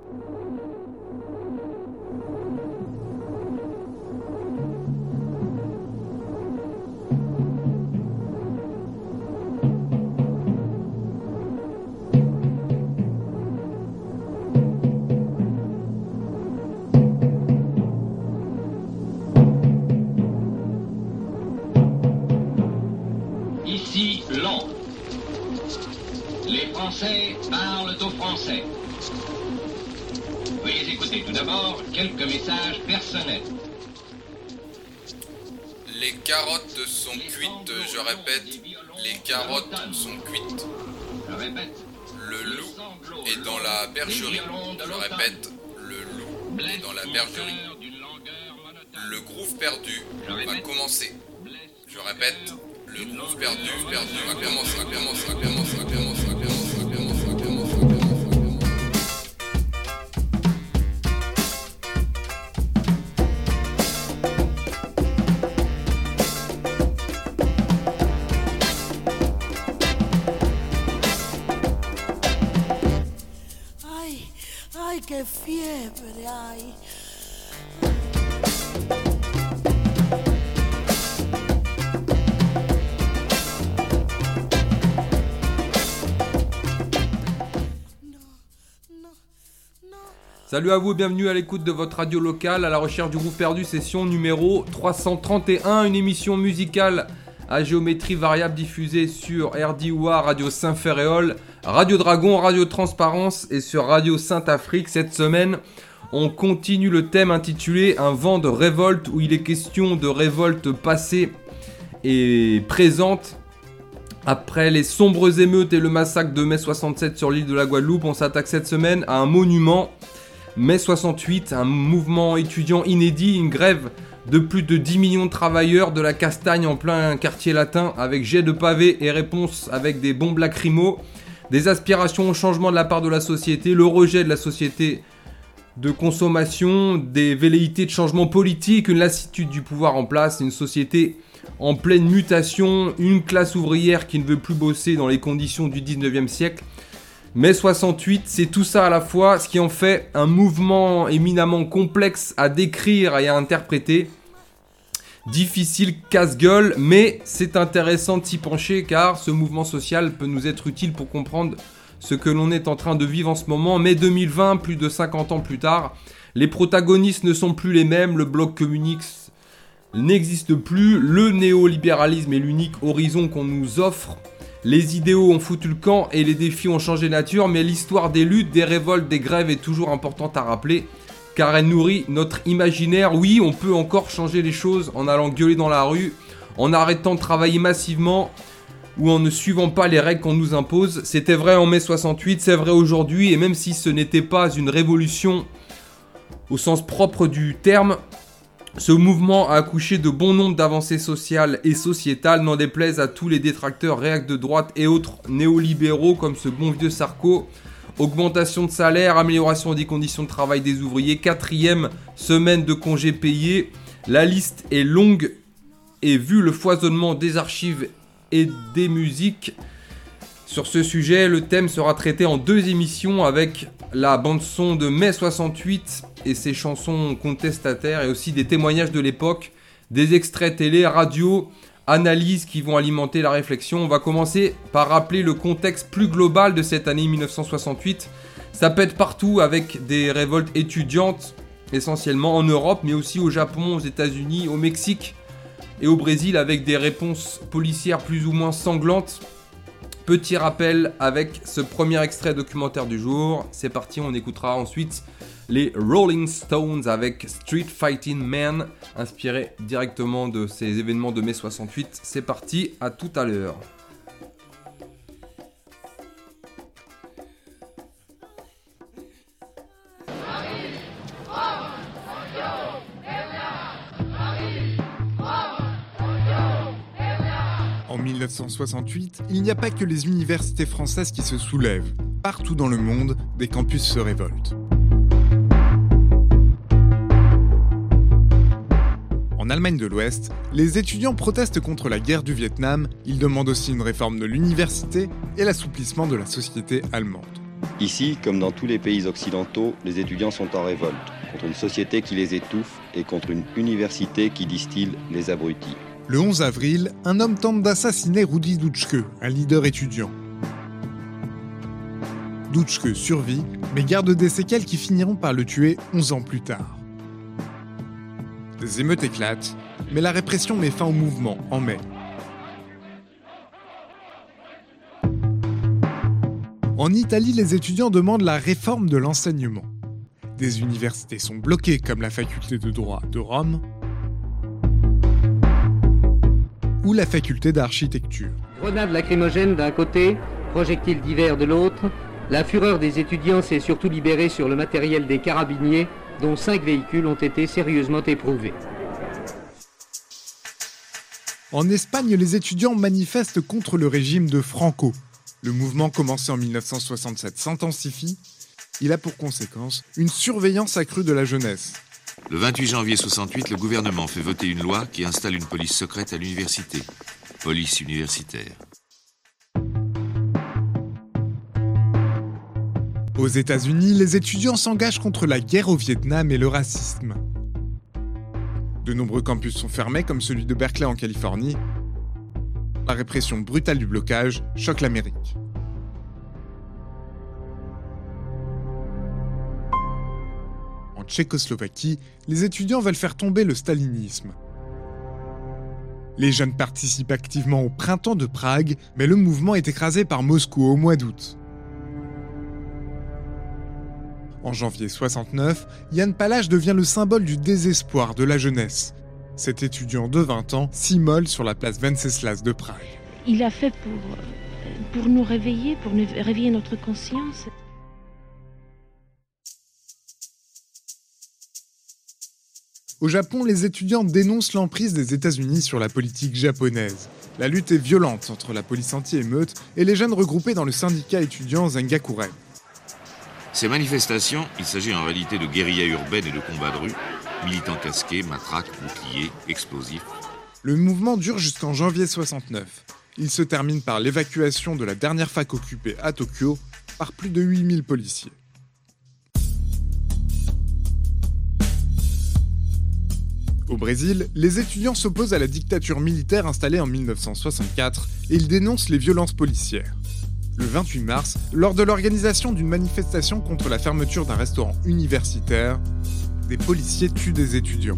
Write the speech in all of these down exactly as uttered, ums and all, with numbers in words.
Ici Londres. Les Français parlent aux Français. Veuillez écouter tout d'abord quelques messages personnels. Les carottes sont cuites, je répète, les carottes sont cuites. Je répète. Le loup est dans la bergerie, je répète, le loup est dans la bergerie. Le groove perdu va commencer, je répète, le groove perdu, perdu va commencer, va commencer, va commencer, va commencer, va commencer, va commencer, va commencer, va commencer. Ay, ay, qué fiebre hay. Salut à vous, bienvenue à l'écoute de votre radio locale, à la recherche du groove perdu, session numéro trois cent trente et un, une émission musicale à géométrie variable diffusée sur R D O A, Radio Saint-Ferréol, Radio Dragon, Radio Transparence et sur Radio Sainte-Afrique. Cette semaine, on continue le thème intitulé Un vent de révolte, où il est question de révolte passée et présente. Après les sombres émeutes et le massacre de mai soixante-sept sur l'île de la Guadeloupe, on s'attaque cette semaine à un monument. mai soixante-huit, un mouvement étudiant inédit, une grève de plus de dix millions de travailleurs de la Castagne en plein quartier latin, avec jet de pavés et réponse avec des bombes lacrymo, des aspirations au changement de la part de la société, le rejet de la société de consommation, des velléités de changement politique, une lassitude du pouvoir en place, une société en pleine mutation, une classe ouvrière qui ne veut plus bosser dans les conditions du dix-neuvième siècle. mai soixante-huit, c'est tout ça à la fois, ce qui en fait un mouvement éminemment complexe à décrire et à interpréter. Difficile, casse-gueule, mais c'est intéressant de s'y pencher car ce mouvement social peut nous être utile pour comprendre ce que l'on est en train de vivre en ce moment. mai deux mille vingt, plus de cinquante ans plus tard, les protagonistes ne sont plus les mêmes, le bloc communiste n'existe plus, le néolibéralisme est l'unique horizon qu'on nous offre. Les idéaux ont foutu le camp et les défis ont changé nature, mais l'histoire des luttes, des révoltes, des grèves est toujours importante à rappeler, car elle nourrit notre imaginaire. Oui, on peut encore changer les choses en allant gueuler dans la rue, en arrêtant de travailler massivement ou en ne suivant pas les règles qu'on nous impose. C'était vrai en mai soixante-huit, c'est vrai aujourd'hui, et même si ce n'était pas une révolution au sens propre du terme, ce mouvement a accouché de bon nombre d'avancées sociales et sociétales, n'en déplaise à tous les détracteurs réacs de droite et autres néolibéraux comme ce bon vieux Sarko. Augmentation de salaire, amélioration des conditions de travail des ouvriers, quatrième semaine de congés payés. La liste est longue et vu le foisonnement des archives et des musiques, sur ce sujet, le thème sera traité en deux émissions avec la bande-son de mai soixante-huit et ses chansons contestataires et aussi des témoignages de l'époque, des extraits télé, radio, analyses qui vont alimenter la réflexion. On va commencer par rappeler le contexte plus global de cette année mille neuf cent soixante-huit. Ça pète partout avec des révoltes étudiantes, essentiellement en Europe, mais aussi au Japon, aux États-Unis, au Mexique et au Brésil, avec des réponses policières plus ou moins sanglantes. Petit rappel avec ce premier extrait documentaire du jour. C'est parti, on écoutera ensuite les Rolling Stones avec Street Fighting Man, inspiré directement de ces événements de mai soixante-huit. C'est parti, à tout à l'heure. En mille neuf cent soixante-huit, il n'y a pas que les universités françaises qui se soulèvent. Partout dans le monde, des campus se révoltent. En Allemagne de l'Ouest, les étudiants protestent contre la guerre du Vietnam, ils demandent aussi une réforme de l'université et l'assouplissement de la société allemande. Ici, comme dans tous les pays occidentaux, les étudiants sont en révolte contre une société qui les étouffe et contre une université qui distille les abrutis. Le onze avril, un homme tente d'assassiner Rudi Dutschke, un leader étudiant. Dutschke survit, mais garde des séquelles qui finiront par le tuer onze ans plus tard. Des émeutes éclatent, mais la répression met fin au mouvement en mai. En Italie, les étudiants demandent la réforme de l'enseignement. Des universités sont bloquées comme la faculté de droit de Rome ou la faculté d'architecture. Grenades lacrymogènes d'un côté, projectiles divers de l'autre, la fureur des étudiants s'est surtout libérée sur le matériel des carabiniers, dont cinq véhicules ont été sérieusement éprouvés. En Espagne, les étudiants manifestent contre le régime de Franco. Le mouvement commencé en mille neuf cent soixante-sept s'intensifie. Il a pour conséquence une surveillance accrue de la jeunesse. Le vingt-huit janvier soixante-huit, le gouvernement fait voter une loi qui installe une police secrète à l'université. Police universitaire. Aux États-Unis, les étudiants s'engagent contre la guerre au Vietnam et le racisme. De nombreux campus sont fermés, comme celui de Berkeley en Californie. La répression brutale du blocage choque l'Amérique. En Tchécoslovaquie, les étudiants veulent faire tomber le stalinisme. Les jeunes participent activement au printemps de Prague, mais le mouvement est écrasé par Moscou au mois d'août. En janvier soixante-neuf, Jan Palach devient le symbole du désespoir de la jeunesse. Cet étudiant de vingt ans s'immole sur la place Venceslas de Prague. Il a fait pour, pour nous réveiller, pour nous réveiller notre conscience. Au Japon, les étudiants dénoncent l'emprise des États-Unis sur la politique japonaise. La lutte est violente entre la police anti-émeute et les jeunes regroupés dans le syndicat étudiant Zengakuren. Ces manifestations, il s'agit en réalité de guérilla urbaine et de combats de rue, militants casqués, matraques, boucliers, explosifs. Le mouvement dure jusqu'en janvier soixante-neuf. Il se termine par l'évacuation de la dernière fac occupée à Tokyo par plus de huit mille policiers. Au Brésil, les étudiants s'opposent à la dictature militaire installée en mille neuf cent soixante-quatre et ils dénoncent les violences policières. Le vingt-huit mars, lors de l'organisation d'une manifestation contre la fermeture d'un restaurant universitaire, des policiers tuent des étudiants.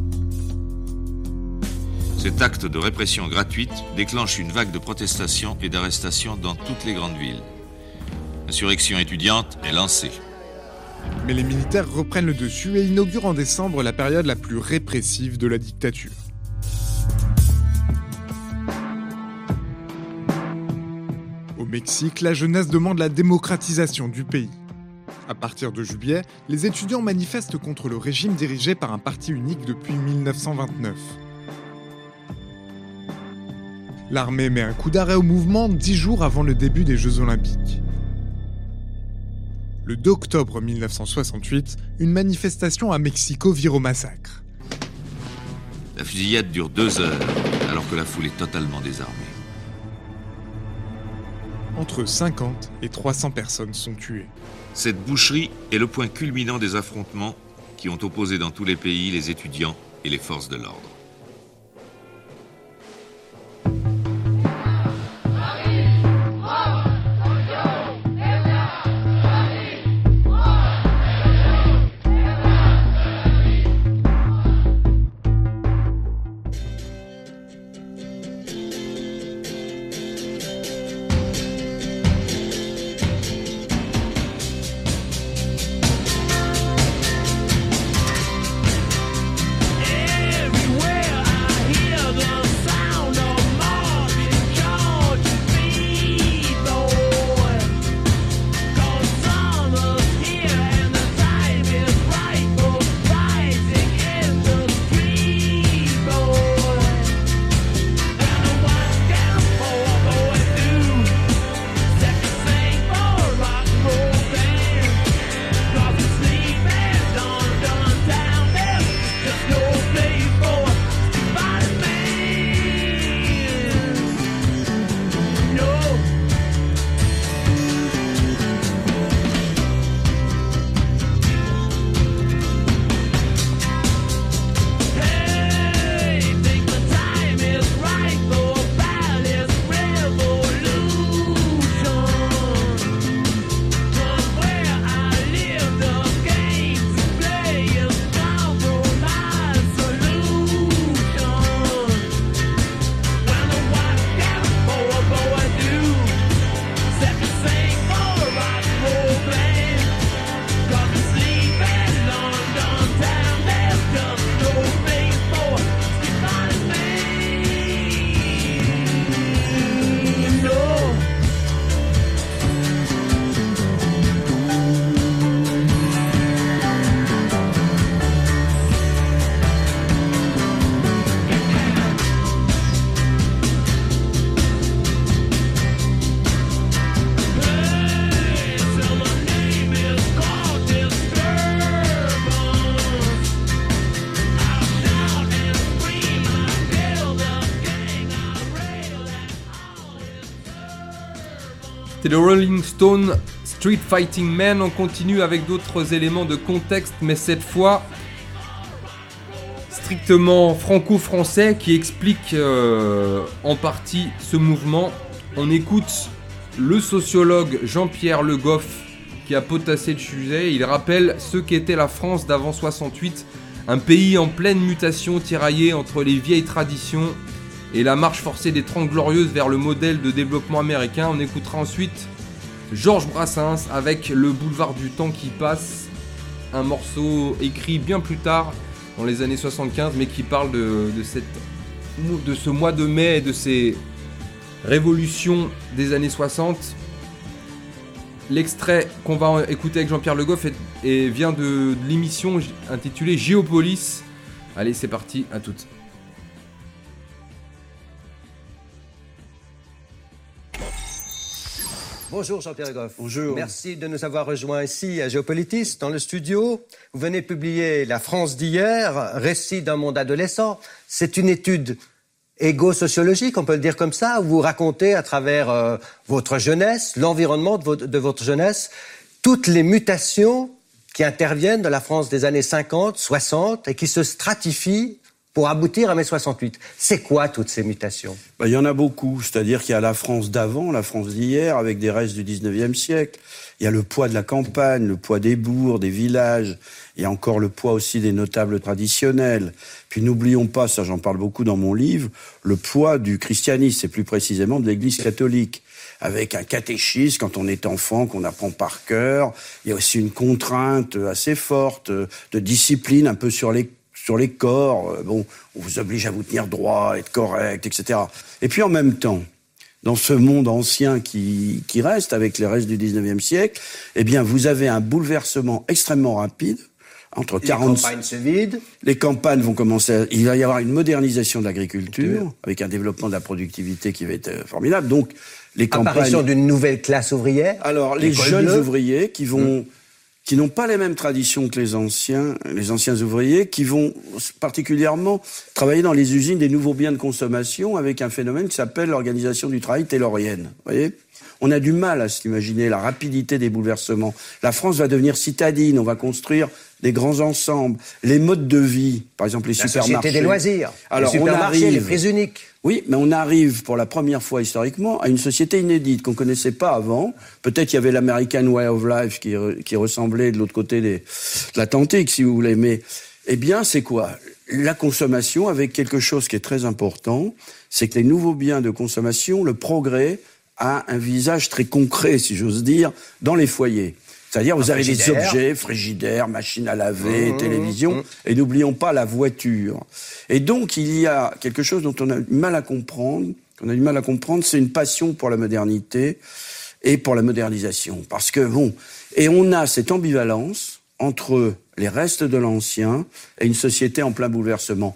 Cet acte de répression gratuite déclenche une vague de protestations et d'arrestations dans toutes les grandes villes. L'insurrection étudiante est lancée. Mais les militaires reprennent le dessus et inaugurent en décembre la période la plus répressive de la dictature. Au Mexique, la jeunesse demande la démocratisation du pays. À partir de juillet, les étudiants manifestent contre le régime dirigé par un parti unique depuis mille neuf cent vingt-neuf. L'armée met un coup d'arrêt au mouvement dix jours avant le début des Jeux Olympiques. Le deux octobre mille neuf cent soixante-huit, une manifestation à Mexico vire au massacre. La fusillade dure deux heures, alors que la foule est totalement désarmée. Entre cinquante et trois cents personnes sont tuées. Cette boucherie est le point culminant des affrontements qui ont opposé dans tous les pays les étudiants et les forces de l'ordre. Everywhere C'était le Rolling Stone Street Fighting Man. On continue avec d'autres éléments de contexte, mais cette fois strictement franco-français, qui explique euh, en partie ce mouvement. On écoute le sociologue Jean-Pierre Le Goff qui a potassé le sujet. Il rappelle ce qu'était la France d'avant soixante-huit, un pays en pleine mutation, tiraillé entre les vieilles traditions et la marche forcée des Trente Glorieuses vers le modèle de développement américain. On écoutera ensuite Georges Brassens avec Le Boulevard du Temps qui passe, un morceau écrit bien plus tard, dans les années soixante-quinze, mais qui parle de, de, cette, de ce mois de mai et de ces révolutions des années soixante. L'extrait qu'on va écouter avec Jean-Pierre Le Goff est, et vient de, de l'émission intitulée Géopolis. Allez, c'est parti, à toutes. Bonjour Jean-Pierre Le Goff. Bonjour. Merci de nous avoir rejoints ici à Géopolitis, dans le studio. Vous venez de publier La France d'hier, récit d'un monde adolescent. C'est une étude égo-sociologique, on peut le dire comme ça, où vous racontez à travers euh, votre jeunesse, l'environnement de votre, de votre jeunesse, toutes les mutations qui interviennent dans la France des années cinquante, soixante et qui se stratifient pour aboutir à mai soixante-huit. C'est quoi toutes ces mutations ? Ben, il y en a beaucoup, c'est-à-dire qu'il y a la France d'avant, la France d'hier, avec des restes du dix-neuvième siècle. Il y a le poids de la campagne, le poids des bourgs, des villages. Il y a encore le poids aussi des notables traditionnels. Puis n'oublions pas, ça j'en parle beaucoup dans mon livre, le poids du christianisme, et plus précisément de l'Église catholique. Avec un catéchisme quand on est enfant, qu'on apprend par cœur. Il y a aussi une contrainte assez forte de discipline un peu sur les sur les corps, bon, on vous oblige à vous tenir droit, être correct, et cetera. Et puis en même temps, dans ce monde ancien qui, qui reste, avec les restes du dix-neuvième siècle, eh bien, vous avez un bouleversement extrêmement rapide. Entre les quarante... campagnes se vident. Les campagnes vont commencer à... Il va y avoir une modernisation de l'agriculture, avec un développement de la productivité qui va être formidable. Donc, les campagnes... Apparition d'une nouvelle classe ouvrière. Alors, les jeunes bleue. ouvriers qui vont... Mmh. qui n'ont pas les mêmes traditions que les anciens, les anciens ouvriers, qui vont particulièrement travailler dans les usines des nouveaux biens de consommation avec un phénomène qui s'appelle l'organisation du travail taylorienne. Vous voyez ? On a du mal à s'imaginer la rapidité des bouleversements. La France va devenir citadine, on va construire des grands ensembles. Les modes de vie, par exemple les la supermarchés. La société des loisirs, Alors, les supermarchés, on arrive... les prix uniques. Oui, mais on arrive pour la première fois historiquement à une société inédite qu'on connaissait pas avant. Peut-être il y avait l'American Way of Life qui, qui ressemblait de l'autre côté des, de l'Atlantique, si vous voulez. Mais, eh bien, c'est quoi ? La consommation avec quelque chose qui est très important, c'est que les nouveaux biens de consommation, le progrès a un visage très concret, si j'ose dire, dans les foyers. C'est-à-dire, vous avez des objets, frigidaires, machines à laver, mmh, télévision, mmh. et n'oublions pas la voiture. Et donc, il y a quelque chose dont on a du mal à comprendre, qu'on a du mal à comprendre, c'est une passion pour la modernité et pour la modernisation. Parce que, bon, et on a cette ambivalence entre les restes de l'ancien et une société en plein bouleversement.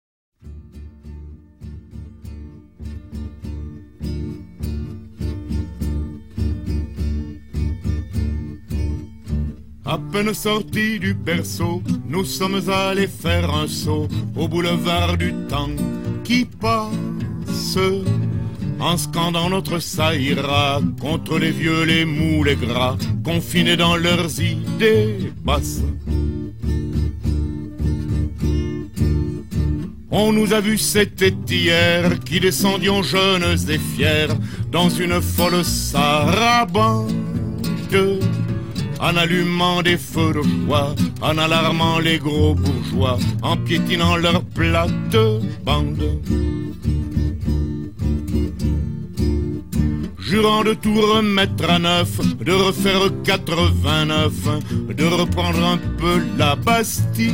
À peine sortis du berceau, nous sommes allés faire un saut au boulevard du temps qui passe, en scandant notre ça ira contre les vieux, les mous, les gras, confinés dans leurs idées basses. On nous a vus, c'était hier, qui descendions jeunes et fiers dans une folle sarabande, en allumant des feux de joie, en alarmant les gros bourgeois, en piétinant leurs plates-bandes. Jurant de tout remettre à neuf, de refaire quatre-vingt-neuf, de reprendre un peu la Bastille.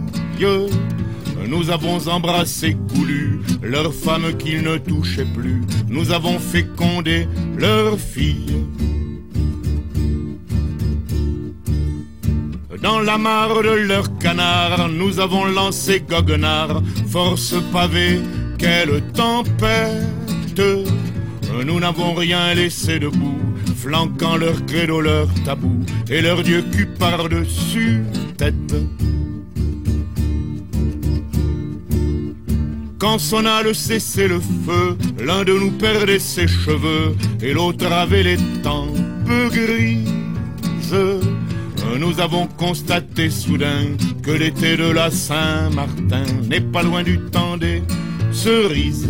Nous avons embrassé goulu leurs femmes qu'ils ne touchaient plus. Nous avons fécondé leurs filles. Dans la mare de leurs canards, nous avons lancé goguenard. Force pavée, quelle tempête! Nous n'avons rien laissé debout, flanquant leur credo, leur tabou, et leur dieu cul par-dessus tête. Quand sonna le cessez-le-feu, l'un de nous perdait ses cheveux et l'autre avait les tempes grises. Nous avons constaté soudain que l'été de la Saint-Martin n'est pas loin du temps des cerises.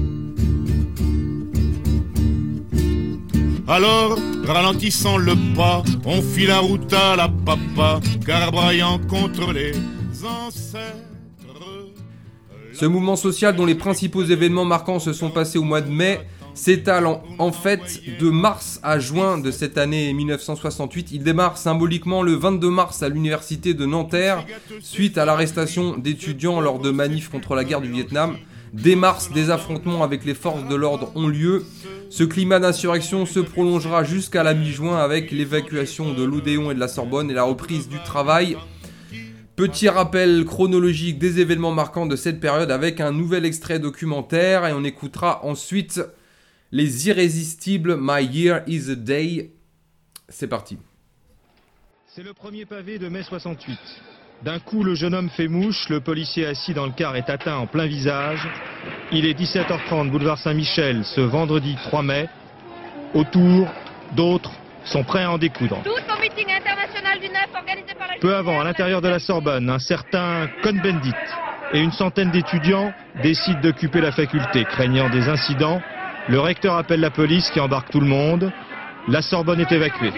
Alors, ralentissant le pas, on fit la route à la papa, car braillant contre les ancêtres. Ce mouvement social, dont les principaux événements marquants se sont passés au mois de mai, s'étale en, en fait de mars à juin de cette année mille neuf cent soixante-huit. Il démarre symboliquement le vingt-deux mars à l'université de Nanterre, suite à l'arrestation d'étudiants lors de manifs contre la guerre du Vietnam. Dès mars, des affrontements avec les forces de l'ordre ont lieu. Ce climat d'insurrection se prolongera jusqu'à la mi-juin avec l'évacuation de l'Odéon et de la Sorbonne et la reprise du travail. Petit rappel chronologique des événements marquants de cette période avec un nouvel extrait documentaire et on écoutera ensuite les irrésistibles My Year is a Day. C'est parti. C'est le premier pavé de mai soixante-huit. D'un coup, le jeune homme fait mouche, le policier assis dans le car est atteint en plein visage. Il est dix-sept heures trente, boulevard Saint-Michel, ce vendredi trois mai. Autour, d'autres sont prêts à en découdre. Tous au meeting international du neuf organisé par la... Peu avant, à l'intérieur de la Sorbonne, un certain Cohn-Bendit et une centaine d'étudiants décident d'occuper la faculté. Craignant des incidents, le recteur appelle la police qui embarque tout le monde. La Sorbonne est évacuée.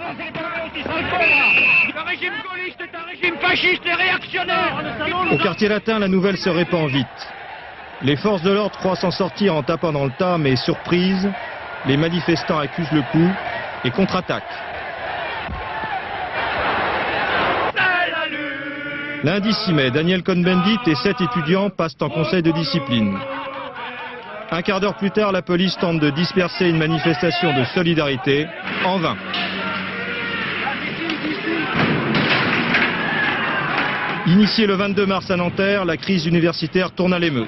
Le régime gaulliste est un régime fasciste et réactionnaire. Au quartier latin, la nouvelle se répand vite. Les forces de l'ordre croient s'en sortir en tapant dans le tas, mais surprise, les manifestants accusent le coup et contre-attaquent. Lundi six mai, Daniel Cohn-Bendit et sept étudiants passent en conseil de discipline. Un quart d'heure plus tard, la police tente de disperser une manifestation de solidarité, en vain. Initiée le vingt-deux mars à Nanterre, la crise universitaire tourne à l'émeute.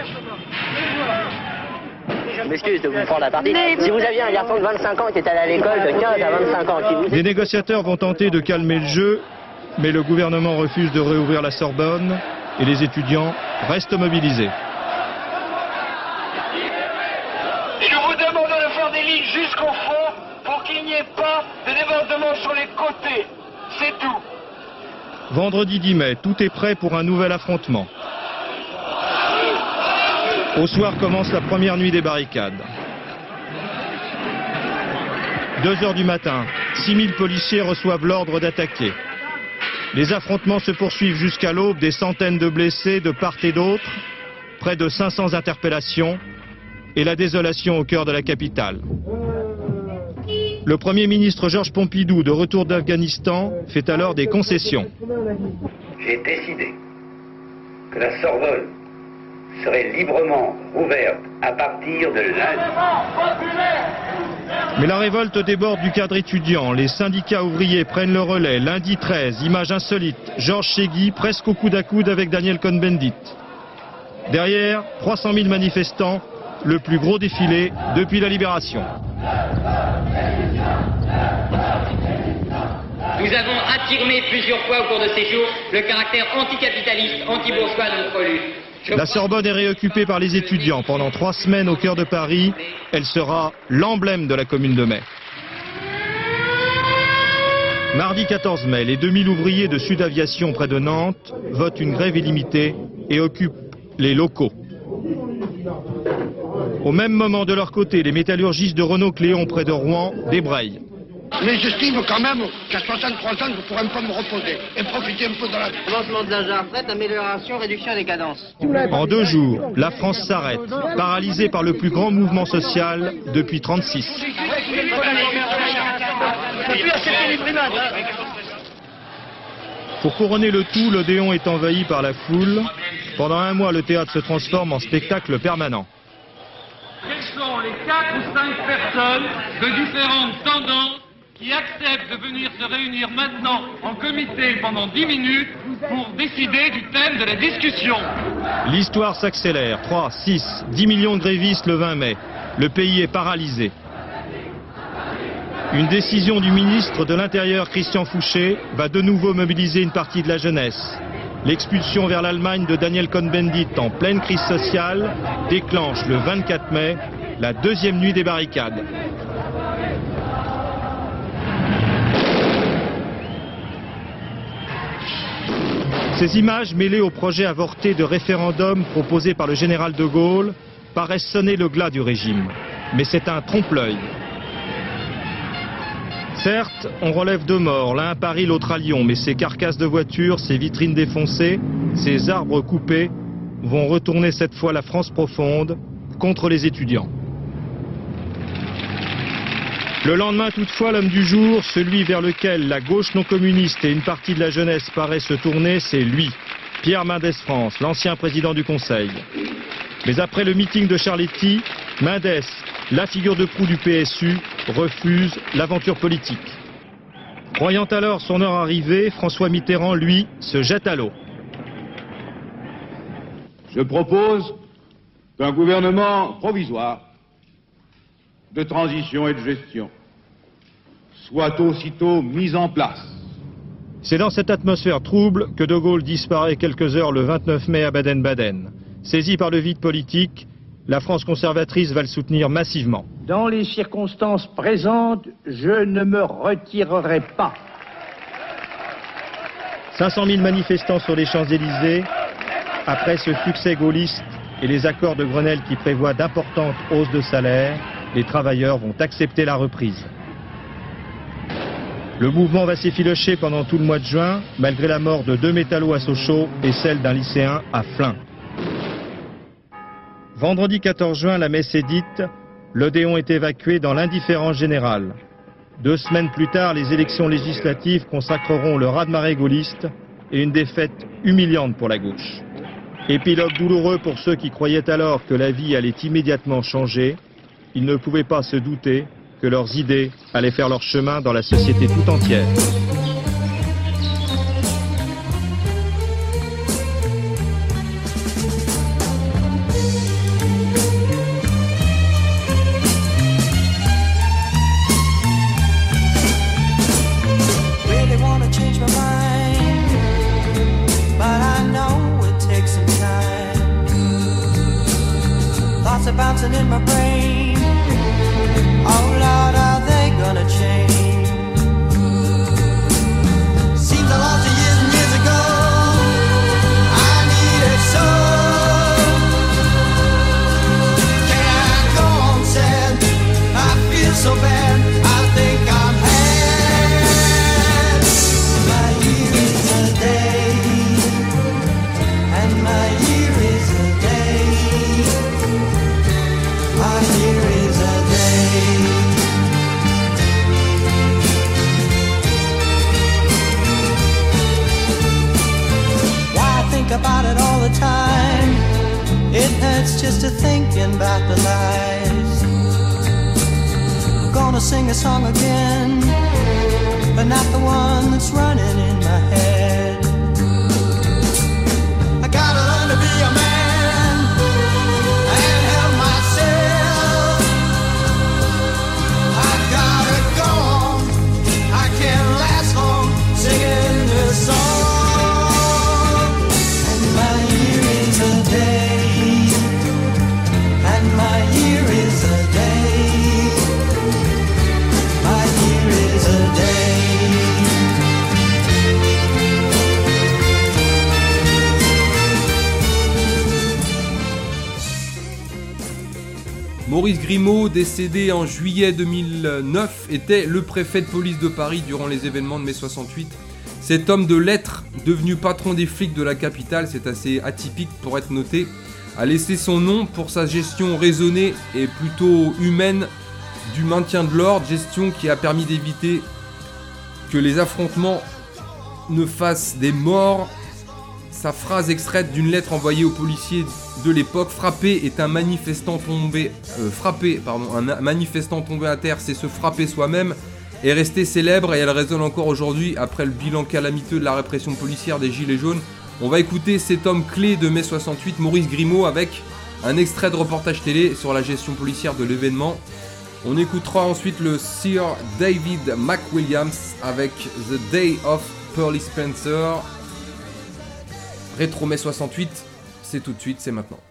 Je m'excuse de vous prendre la partie. Si vous aviez un garçon de vingt-cinq ans qui était allé à l'école de quinze à vingt-cinq ans, qui vous... Les négociateurs vont tenter de calmer le jeu, mais le gouvernement refuse de réouvrir la Sorbonne et les étudiants restent mobilisés. Je vous demande de faire des lignes jusqu'au fond pour qu'il n'y ait pas de débordement sur les côtés. C'est tout. Vendredi dix mai, tout est prêt pour un nouvel affrontement. Au soir commence la première nuit des barricades. deux heures du matin, six mille policiers reçoivent l'ordre d'attaquer. Les affrontements se poursuivent jusqu'à l'aube, des centaines de blessés de part et d'autre, près de cinq cents interpellations et la désolation au cœur de la capitale. Le Premier ministre Georges Pompidou, de retour d'Afghanistan, fait alors des concessions. J'ai décidé que la Sorbonne serait librement ouverte à partir de lundi. Mais la révolte déborde du cadre étudiant. Les syndicats ouvriers prennent le relais. Lundi treize, image insolite, Georges Chegui presque au coude à coude avec Daniel Cohn-Bendit. Derrière, trois cent mille manifestants, le plus gros défilé depuis la libération. Nous avons affirmé plusieurs fois au cours de ces jours le caractère anticapitaliste, anti-bourgeois de notre lutte. Je La Sorbonne est réoccupée par les étudiants pendant trois semaines au cœur de Paris. Elle sera l'emblème de la Commune de mai. Mardi quatorze mai, les deux mille ouvriers de Sud Aviation près de Nantes votent une grève illimitée et occupent les locaux. Au même moment, de leur côté, les métallurgistes de Renault-Cléon près de Rouen débrayent. Mais j'estime quand même qu'à soixante-trois ans, je pourrais un peu me reposer et profiter un peu de la... Commencement de l'âge de la retraite, amélioration, réduction des cadences. En deux jours, la France s'arrête, paralysée par le plus grand mouvement social depuis trente-six. Pour couronner le tout, l'Odéon est envahi par la foule. Pendant un mois, le théâtre se transforme en spectacle permanent. Quelles sont les quatre ou cinq personnes de différentes tendances qui acceptent de venir se réunir maintenant en comité pendant dix minutes pour décider du thème de la discussion? L'histoire s'accélère. trois, six, dix millions de grévistes le vingt mai. Le pays est paralysé. Une décision du ministre de l'Intérieur, Christian Fouché, va de nouveau mobiliser une partie de la jeunesse. L'expulsion vers l'Allemagne de Daniel Cohn-Bendit en pleine crise sociale déclenche le vingt-quatre mai la deuxième nuit des barricades. Ces images, mêlées au projet avorté de référendum proposé par le général de Gaulle, paraissent sonner le glas du régime. Mais c'est un trompe-l'œil. Certes, on relève deux morts, l'un à Paris, l'autre à Lyon, mais ces carcasses de voitures, ces vitrines défoncées, ces arbres coupés, vont retourner cette fois la France profonde contre les étudiants. Le lendemain, toutefois, l'homme du jour, celui vers lequel la gauche non communiste et une partie de la jeunesse paraît se tourner, c'est lui, Pierre Mendès France, l'ancien président du Conseil. Mais après le meeting de Charletti, Mendès, la figure de proue du P S U, refuse l'aventure politique. Croyant alors son heure arrivée, François Mitterrand, lui, se jette à l'eau. Je propose qu'un gouvernement provisoire de transition et de gestion soit aussitôt mis en place. C'est dans cette atmosphère trouble que De Gaulle disparaît quelques heures le vingt-neuf mai à Baden-Baden. Saisi par le vide politique, la France conservatrice va le soutenir massivement. Dans les circonstances présentes, je ne me retirerai pas. cinq cent mille manifestants sur les Champs-Élysées, après ce succès gaulliste et les accords de Grenelle qui prévoient d'importantes hausses de salaire, les travailleurs vont accepter la reprise. Le mouvement va s'effilocher pendant tout le mois de juin, malgré la mort de deux métallos à Sochaux et celle d'un lycéen à Flins. Vendredi quatorze juin, la messe est dite, l'Odéon est évacué dans l'indifférence générale. Deux semaines plus tard, les élections législatives consacreront le raz-de-marée gaulliste et une défaite humiliante pour la gauche. Épilogue douloureux pour ceux qui croyaient alors que la vie allait immédiatement changer. Ils ne pouvaient pas se douter que leurs idées allaient faire leur chemin dans la société tout entière. Bouncing in my brain. Oh Lord, are they gonna change? Seems a lot of years and years ago I needed so. Can I go on sad? I feel so bad. I think I'm had. My year is a day, and my year is a day. My year is a day. Why I think about it all the time? It hurts just to thinking about the lies. I'm gonna sing a song again, but not the one that's running in my head. I gotta learn to be a man. Singing this song, and my year is a day, and my year is a day, my year is a day. Maurice Grimaud, décédé en juillet deux mille neuf, était le préfet de police de Paris durant les événements de mai soixante-huit. Cet homme de lettres, devenu patron des flics de la capitale, c'est assez atypique pour être noté, a laissé son nom pour sa gestion raisonnée et plutôt humaine du maintien de l'ordre, gestion qui a permis d'éviter que les affrontements ne fassent des morts. Sa phrase extraite d'une lettre envoyée aux policiers de l'époque, frapper est un manifestant tombé, euh, frapper, pardon, un manifestant tombé à terre, c'est se frapper soi-même, est restée célèbre et elle résonne encore aujourd'hui après le bilan calamiteux de la répression policière des Gilets jaunes. On va écouter cet homme clé de mai soixante-huit, Maurice Grimaud, avec un extrait de reportage télé sur la gestion policière de l'événement. On écoutera ensuite le Sir David McWilliams avec The Day of Pearly Spencer. Rétro mai soixante-huit, c'est tout de suite, c'est maintenant.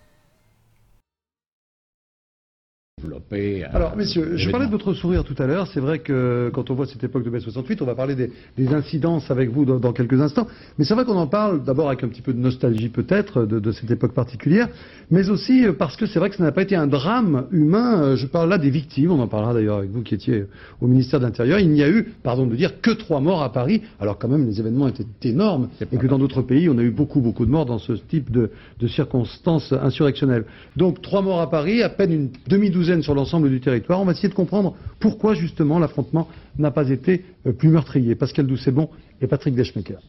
Alors, messieurs, je parlais de votre sourire tout à l'heure. C'est vrai que quand on voit cette époque de mai soixante-huit, on va parler des, des incidences avec vous dans, dans quelques instants. Mais c'est vrai qu'on en parle d'abord avec un petit peu de nostalgie peut-être de, de cette époque particulière, mais aussi parce que c'est vrai que ça n'a pas été un drame humain. Je parle là des victimes. On en parlera d'ailleurs avec vous qui étiez au ministère de l'Intérieur. Il n'y a eu, pardon de dire, que trois morts à Paris, alors quand même les événements étaient énormes et que dans d'autres pays, on a eu beaucoup, beaucoup de morts dans ce type de, de circonstances insurrectionnelles. Donc, trois morts à Paris, à peine une demi-douzaine sur l'ensemble du territoire. On va essayer de comprendre pourquoi justement l'affrontement n'a pas été euh, plus meurtrier. Pascal Doucet-Bon et Patrick Deschmaker.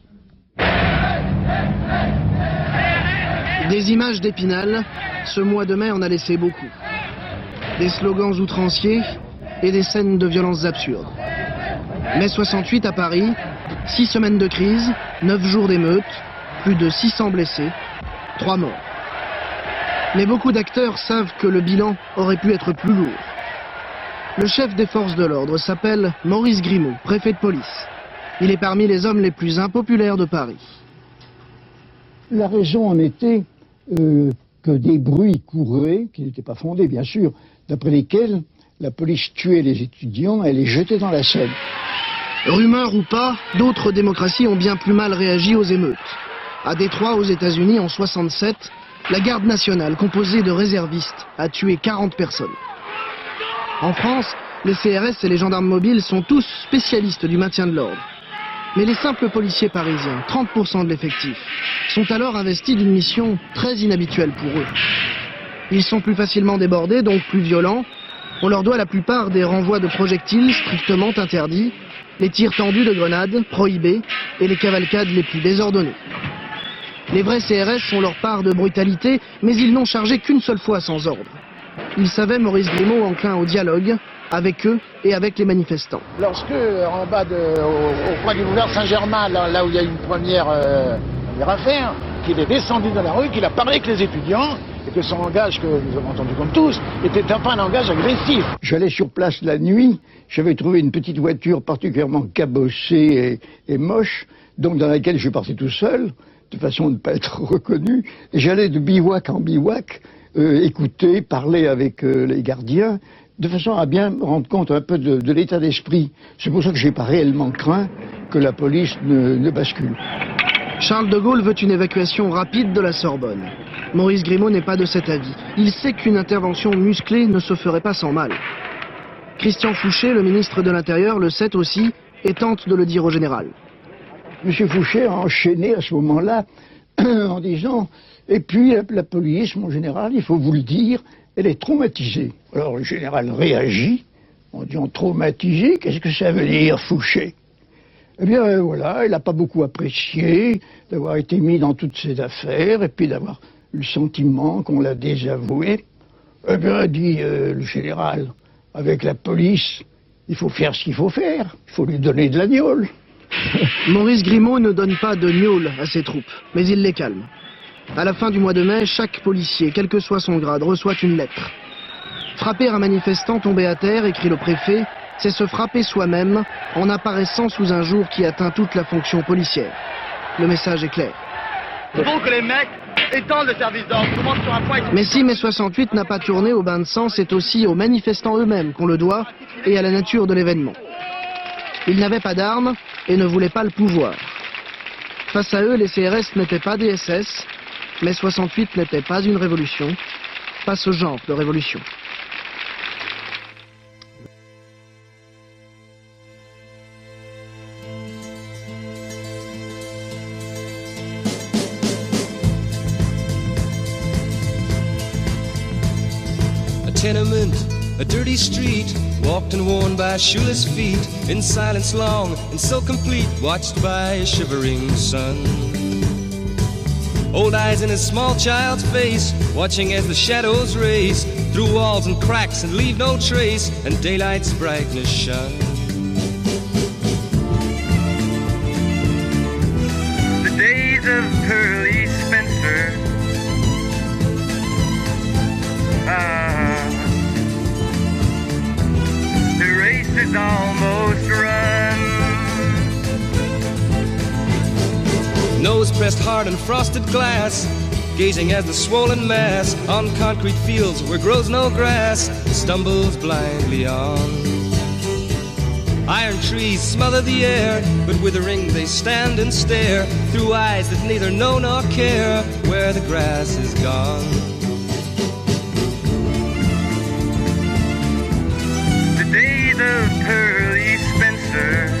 Des images d'Épinal, ce mois de mai en a laissé beaucoup. Des slogans outranciers et des scènes de violences absurdes. mai soixante-huit à Paris, six semaines de crise, neuf jours d'émeutes, plus de six cents blessés, trois morts. Mais beaucoup d'acteurs savent que le bilan aurait pu être plus lourd. Le chef des forces de l'ordre s'appelle Maurice Grimaud, préfet de police. Il est parmi les hommes les plus impopulaires de Paris. La raison en était euh, que des bruits couraient, qui n'étaient pas fondés bien sûr, d'après lesquels la police tuait les étudiants et les jetait dans la Seine. Rumeur ou pas, d'autres démocraties ont bien plus mal réagi aux émeutes. À Détroit, aux États-Unis, en soixante-sept, la garde nationale, composée de réservistes, a tué quarante personnes. En France, les C R S et les gendarmes mobiles sont tous spécialistes du maintien de l'ordre. Mais les simples policiers parisiens, trente pour cent de l'effectif, sont alors investis d'une mission très inhabituelle pour eux. Ils sont plus facilement débordés, donc plus violents. On leur doit la plupart des renvois de projectiles strictement interdits, les tirs tendus de grenades, prohibés, et les cavalcades les plus désordonnées. Les vrais C R S ont leur part de brutalité, mais ils n'ont chargé qu'une seule fois sans ordre. Ils savaient Maurice Grimaud enclin au dialogue avec eux et avec les manifestants. Lorsque, en bas, de, au, au coin du boulevard Saint-Germain, là, là où il y a une première, euh, première affaire, qu'il est descendu dans la rue, qu'il a parlé avec les étudiants, et que son langage, que nous avons entendu comme tous, était un peu un langage agressif. J'allais sur place la nuit, j'avais trouvé une petite voiture particulièrement cabossée et, et moche, donc dans laquelle je partais tout seul, de façon à ne pas être reconnu, et j'allais de bivouac en bivouac, euh, écouter, parler avec euh, les gardiens, de façon à bien me rendre compte un peu de, de l'état d'esprit. C'est pour ça que j'ai pas réellement craint que la police ne, ne bascule. Charles de Gaulle veut une évacuation rapide de la Sorbonne. Maurice Grimaud n'est pas de cet avis. Il sait qu'une intervention musclée ne se ferait pas sans mal. Christian Fouché, le ministre de l'Intérieur, le sait aussi et tente de le dire au général. Monsieur Fouché a enchaîné à ce moment-là en disant « Et puis la, la police, mon général, il faut vous le dire, elle est traumatisée. » Alors le général réagit en disant « Traumatisée, qu'est-ce que ça veut dire, Fouché ?» Eh bien euh, voilà, il n'a pas beaucoup apprécié d'avoir été mis dans toutes ces affaires et puis d'avoir eu le sentiment qu'on l'a désavoué. Eh bien, dit euh, le général, avec la police, il faut faire ce qu'il faut faire, il faut lui donner de la gnôle. Maurice Grimaud ne donne pas de gnôle à ses troupes, mais il les calme. À la fin du mois de mai, chaque policier, quel que soit son grade, reçoit une lettre. Frapper un manifestant tombé à terre, écrit le préfet, c'est se frapper soi-même en apparaissant sous un jour qui atteint toute la fonction policière. Le message est clair. Il faut que les mecs étendent le service d'ordre. Sur un point... Mais si mai soixante-huit n'a pas tourné au bain de sang, c'est aussi aux manifestants eux-mêmes qu'on le doit et à la nature de l'événement. Ils n'avaient pas d'armes et ne voulaient pas le pouvoir. Face à eux, les C R S n'étaient pas des S S, mai soixante-huit n'était pas une révolution, pas ce genre de révolution. Tenement, a dirty street, walked and worn by shoeless feet, in silence long and so complete, watched by a shivering sun. Old eyes in a small child's face, watching as the shadows race through walls and cracks and leave no trace, and daylight's brightness shone. The days of Pearly Spencer, ah, the race is almost run. nose pressed hard on frosted glass, gazing as the swollen mass on concrete fields where grows no grass stumbles blindly on. Iron trees smother the air, but withering they stand and stare through eyes that neither know nor care where the grass is gone. The days of Pearly Spencer.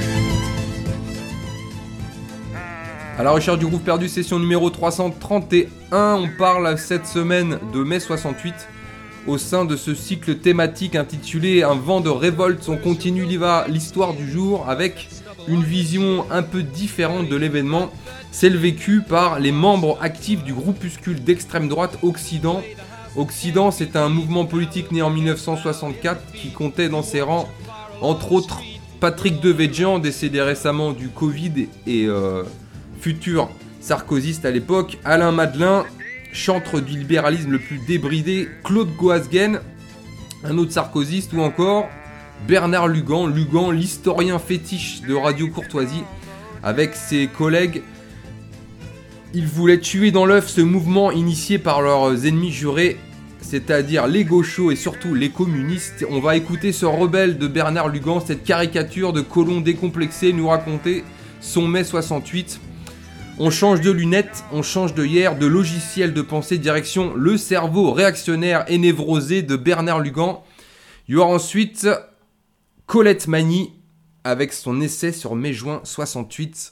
À la recherche du groupe perdu, session numéro trois cent trente et un, on parle cette semaine de mai soixante-huit. Au sein de ce cycle thématique intitulé Un vent de révolte, on continue l'histoire du jour avec une vision un peu différente de l'événement, celle vécue par les membres actifs du groupuscule d'extrême droite Occident. Occident, c'est un mouvement politique né en mille neuf cent soixante-quatre qui comptait dans ses rangs, entre autres, Patrick Devedjian, décédé récemment du Covid et euh, futur sarkozyste à l'époque, Alain Madelin, chantre du libéralisme le plus débridé, Claude Goasguen, un autre sarkozyste, ou encore Bernard Lugan, Lugan, l'historien fétiche de Radio Courtoisie. Avec ses collègues, ils voulaient tuer dans l'œuf ce mouvement initié par leurs ennemis jurés, c'est-à-dire les gauchos et surtout les communistes. On va écouter ce rebelle de Bernard Lugan, cette caricature de colon décomplexé, nous raconter son mai soixante-huit. On change de lunettes, on change de hier, de logiciel de pensée, direction le cerveau réactionnaire et névrosé de Bernard Lugan. Il y aura ensuite Colette Magny avec son essai sur mai-juin soixante-huit.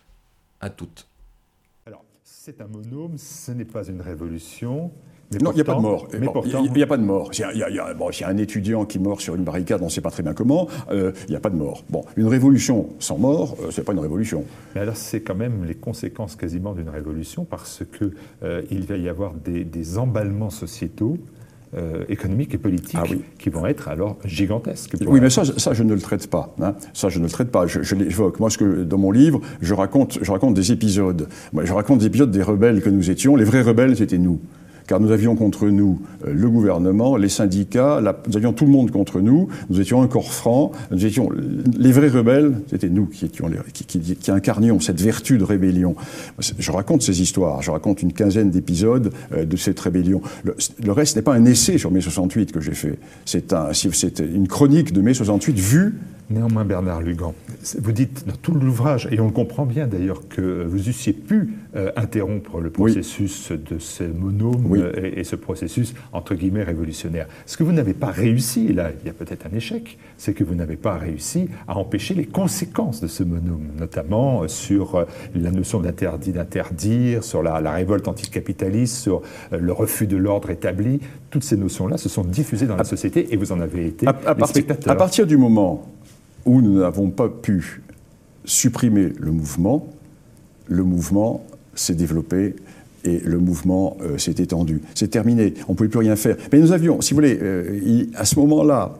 À toutes. Alors, c'est un monôme, ce n'est pas une révolution. Mais non, il n'y a pas de mort. Mais bon, pourtant... Il n'y a, a pas de mort. Il y a, y a, bon, y a un étudiant qui meurt sur une barricade, on ne sait pas très bien comment, euh, il n'y a pas de mort. Bon, une révolution sans mort, euh, ce n'est pas une révolution. Mais alors, c'est quand même les conséquences quasiment d'une révolution, parce qu'il euh, va y avoir des, des emballements sociétaux, euh, économiques et politiques, ah oui. qui vont être alors gigantesques. Oui, mais ça, ça, je ne le traite pas. Hein. Ça, je ne le traite pas. Je, je l'évoque. Moi, ce que, dans mon livre, je raconte, je raconte des épisodes. Moi, je raconte des épisodes des rebelles que nous étions. Les vrais rebelles, c'était nous. Car nous avions contre nous euh, le gouvernement, les syndicats, la, nous avions tout le monde contre nous, nous étions un corps franc, nous étions, les vrais rebelles, c'était nous qui, étions les, qui, qui, qui incarnions cette vertu de rébellion. Je raconte ces histoires, je raconte une quinzaine d'épisodes euh, de cette rébellion. Le, le reste n'est pas un essai sur mai soixante-huit que j'ai fait, c'est un, c'est une chronique de mai soixante-huit vue. Néanmoins, Bernard Lugan, vous dites dans tout l'ouvrage, et on le comprend bien d'ailleurs, que vous eussiez pu euh, interrompre le processus oui. de ces monômes oui. euh, et, et ce processus, entre guillemets, révolutionnaire. Ce que vous n'avez pas réussi, et là il y a peut-être un échec, c'est que vous n'avez pas réussi à empêcher les conséquences de ce monôme, notamment sur euh, la notion d'interdit d'interdire, sur la, la révolte anticapitaliste, sur euh, le refus de l'ordre établi. Toutes ces notions-là se sont diffusées dans la société et vous en avez été à, à les partir, spectateurs. À partir du moment où nous n'avons pas pu supprimer le mouvement, le mouvement s'est développé et le mouvement euh, s'est étendu. C'est terminé, on ne pouvait plus rien faire. Mais nous avions, si vous voulez, euh, il, à ce moment-là,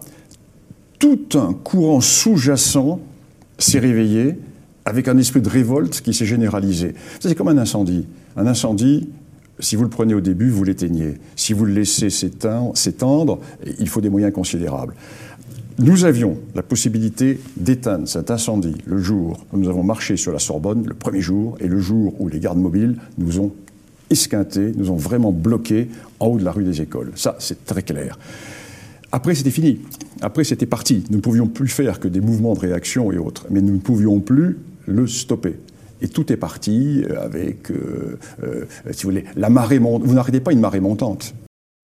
tout un courant sous-jacent s'est réveillé avec un esprit de révolte qui s'est généralisé. C'est comme un incendie. Un incendie, si vous le prenez au début, vous l'éteignez. Si vous le laissez s'étendre, il faut des moyens considérables. Nous avions la possibilité d'éteindre cet incendie le jour où nous avons marché sur la Sorbonne, le premier jour, et le jour où les gardes mobiles nous ont esquintés, nous ont vraiment bloqués en haut de la rue des Écoles. Ça, c'est très clair. Après, c'était fini. Après, c'était parti. Nous ne pouvions plus faire que des mouvements de réaction et autres, mais nous ne pouvions plus le stopper. Et tout est parti avec, euh, euh, si vous voulez, la marée montante. Vous n'arrêtez pas une marée montante.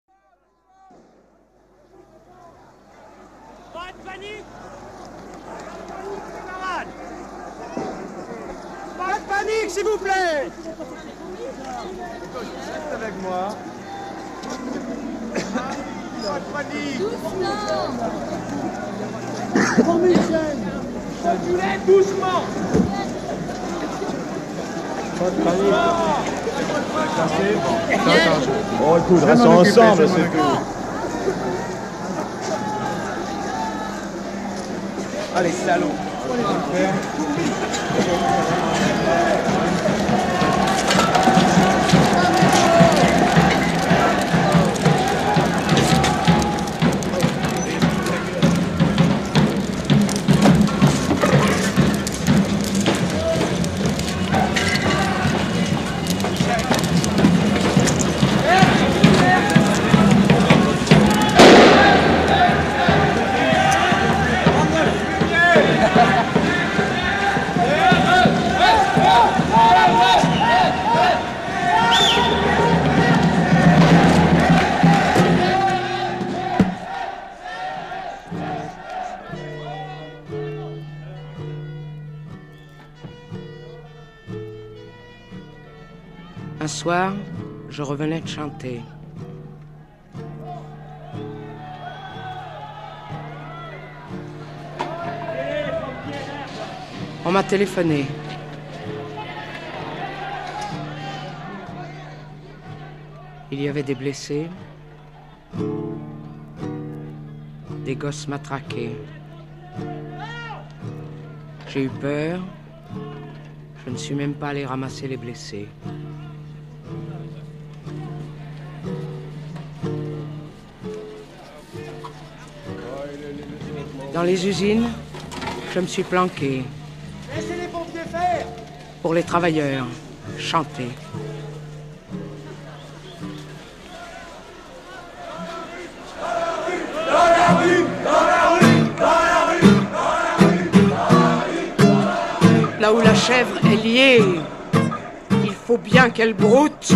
S'il vous plaît. Reste avec moi. Pas de panique. Doucement. Michel. Doucement. Pas de panique. Bon, écoute, restons ensemble, c'est tout. Allez, salaud. Un soir, je revenais de chanter. On m'a téléphoné. Il y avait des blessés, des gosses matraqués. J'ai eu peur. Je ne suis même pas allé ramasser les blessés. Dans les usines, je me suis planqué. Laissez les pompiers faire. Pour les travailleurs, chanter. Dans la rue, dans la rue, dans la rue, dans la rue, dans la rue, dans la rue. Là où la chèvre est liée, il faut bien qu'elle broute.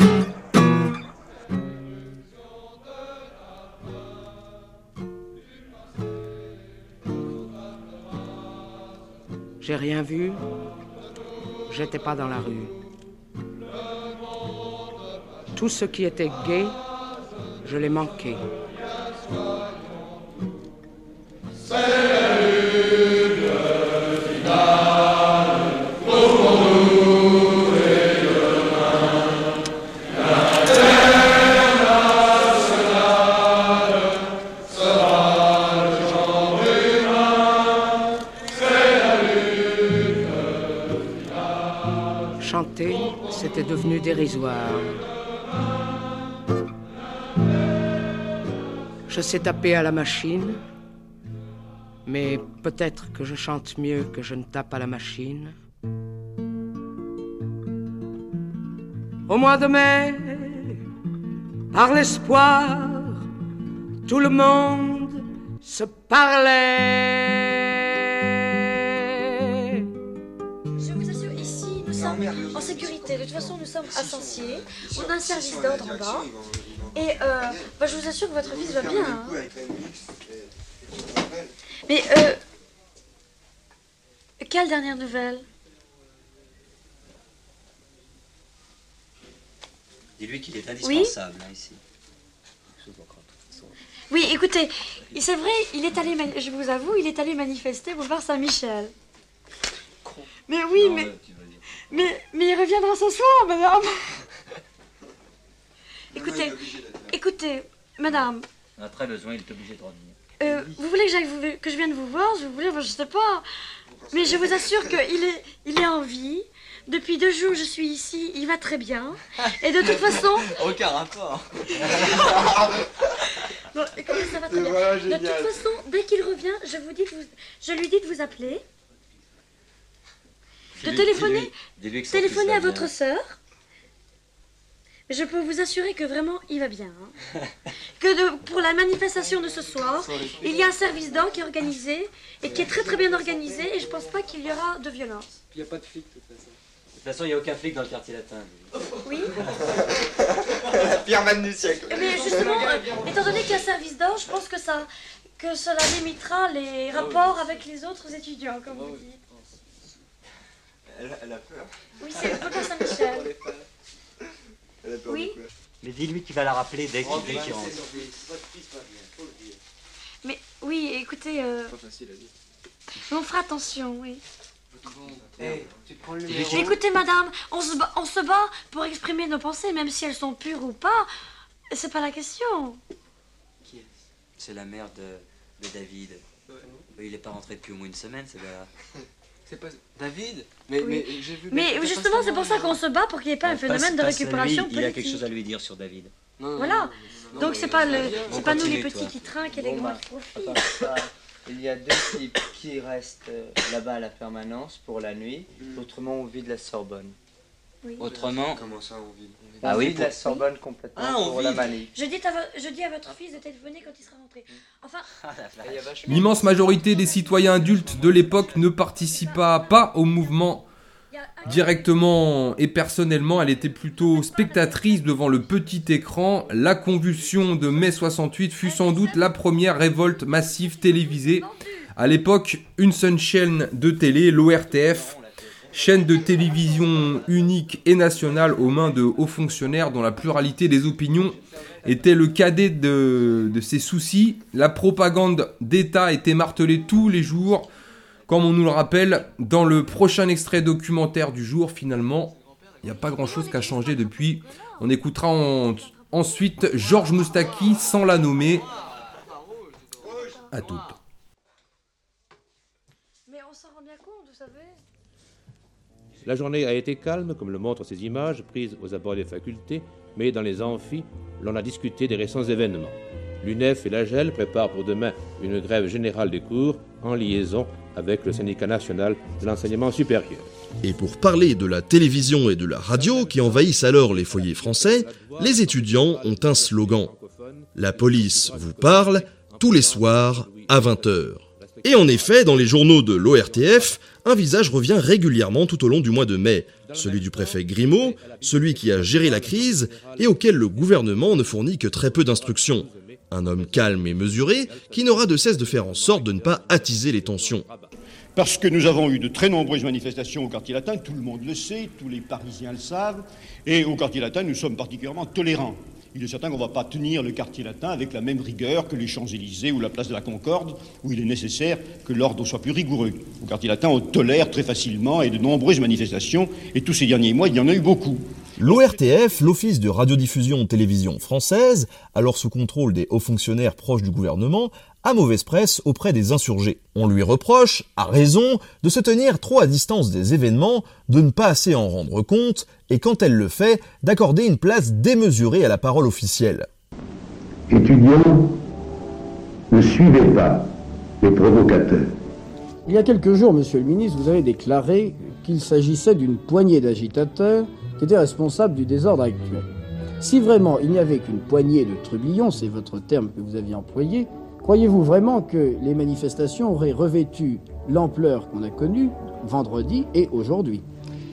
J'ai rien vu, j'étais pas dans la rue. Tout ce qui était gai, je l'ai manqué. C'est la lutte finale pour nous et demain. L'interne nationale sera le genre humain. C'est la lutte finale. Chanter, c'était devenu dérisoire. Je sais taper à la machine, mais peut-être que je chante mieux que je ne tape à la machine. Au mois de mai, par l'espoir, tout le monde se parlait. Je vous assure, ici, nous sommes en sécurité. De toute façon, nous sommes à Sancier. On a un service d'ordre en bas. Et euh, bah, je vous assure que votre fils va bien. Hein. Mais, euh... quelle dernière nouvelle? Dis-lui qu'il est indispensable, oui, hein, ici. Oui, écoutez, c'est vrai, il est allé, je vous avoue, il est allé manifester boulevard Saint-Michel. Mais oui, non, mais, mais, mais il reviendra ce soir, madame. Écoutez, écoutez, madame. On a très besoin, il est obligé de revenir. Euh, vous voulez que, j'aille vous, que je vienne vous voir? Je voulais, je sais pas. Mais je vous assure qu'il est, il est en vie. Depuis deux jours, je suis ici. Il va très bien. Et de toute façon... Aucun rapport. Bon, écoutez, ça va très bien. Voilà, de toute façon, dès qu'il revient, je vous dis, de vous, je lui dis de vous appeler. De dis-lui, téléphoner, dis-lui, dis-lui téléphoner à votre sœur. Je peux vous assurer que vraiment, il va bien. Hein. Que de, pour la manifestation de ce soir, il y a un service d'ordre qui est organisé et qui est très très bien organisé et je pense pas qu'il y aura de violence. Il n'y a pas de flic de toute façon. De toute façon, il n'y a aucun flic dans le quartier latin. Oui. La pire manne du siècle. Mais justement, euh, étant donné qu'il y a un service d'ordre, je pense que, ça, que cela limitera les rapports avec les autres étudiants, comme vous dites. Elle, elle a peur. Oui, c'est le boulevard Saint-Michel. Oui. Mais dis-lui qu'il va la rappeler dès qu'il qu rentre. Mais oui, écoutez, euh, on fera attention, oui. Hey, tu prends le écoutez, madame, on se, bat, on se bat pour exprimer nos pensées, même si elles sont pures ou pas. C'est pas la question. Qui est C'est la mère de, de David. Ouais. Il n'est pas rentré depuis au moins une semaine, c'est là. C'est pas David. Mais, oui. mais j'ai vu. Mais justement, c'est pour ça qu'on se bat pour qu'il n'y ait pas un phénomène de récupération politique. Il a quelque chose à lui dire sur David. Non, non, voilà. Non, non, Donc c'est pas le, c'est pas nous les petits toi. qui trinquent et les grands qui profitent. Il y a deux types qui restent là-bas à la permanence pour la nuit. Mm. Autrement, on vit de la Sorbonne. Oui. Autrement. Comment ça, on vit? On ah vit oui, de la Sorbonne complètement ah, pour la manif. Je dis, à je dis à votre fils de téléphoner quand il sera rentré. Enfin. L'immense majorité des citoyens adultes de l'époque ne participa pas au mouvement directement et personnellement. Elle était plutôt spectatrice devant le petit écran. La convulsion de mai soixante-huit fut sans doute la première révolte massive télévisée. À l'époque, une seule chaîne de télé, l'O R T F, chaîne de télévision unique et nationale aux mains de hauts fonctionnaires dont la pluralité des opinions était le cadet de, de ses soucis. La propagande d'État était martelée tous les jours, comme on nous le rappelle dans le prochain extrait documentaire du jour. Finalement, il n'y a pas grand-chose qui a changé depuis. On écoutera en, ensuite Georges Moustaki sans la nommer. À toutes. Mais on s'en rend bien compte, vous savez. La journée a été calme, comme le montrent ces images prises aux abords des facultés, mais dans les amphis, l'on a discuté des récents événements. L'U N E F et l'A G E L préparent pour demain une grève générale des cours en liaison avec le syndicat national de l'enseignement supérieur. Et pour parler de la télévision et de la radio qui envahissent alors les foyers français, les étudiants ont un slogan. La police vous parle tous les soirs à vingt heures. Et en effet, dans les journaux de l'O R T F, un visage revient régulièrement tout au long du mois de mai. Celui du préfet Grimaud, celui qui a géré la crise et auquel le gouvernement ne fournit que très peu d'instructions. Un homme calme et mesuré qui n'aura de cesse de faire en sorte de ne pas attiser les tensions. Parce que nous avons eu de très nombreuses manifestations au Quartier Latin, tout le monde le sait, tous les Parisiens le savent, et au Quartier Latin, nous sommes particulièrement tolérants. Il est certain qu'on ne va pas tenir le Quartier Latin avec la même rigueur que les Champs-Élysées ou la place de la Concorde, où il est nécessaire que l'ordre soit plus rigoureux. Au Quartier Latin, on tolère très facilement et de nombreuses manifestations, et tous ces derniers mois, il y en a eu beaucoup. L'O R T F, l'Office de radiodiffusion-télévision française, alors sous contrôle des hauts fonctionnaires proches du gouvernement, a mauvaise presse auprès des insurgés. On lui reproche, à raison, de se tenir trop à distance des événements, de ne pas assez en rendre compte, et quand elle le fait, d'accorder une place démesurée à la parole officielle. Étudiants, ne suivez pas les provocateurs. Il y a quelques jours, monsieur le ministre, vous avez déclaré qu'il s'agissait d'une poignée d'agitateurs qui étaient responsables du désordre actuel. Si vraiment il n'y avait qu'une poignée de trublions, c'est votre terme que vous aviez employé, croyez-vous vraiment que les manifestations auraient revêtu l'ampleur qu'on a connue vendredi et aujourd'hui?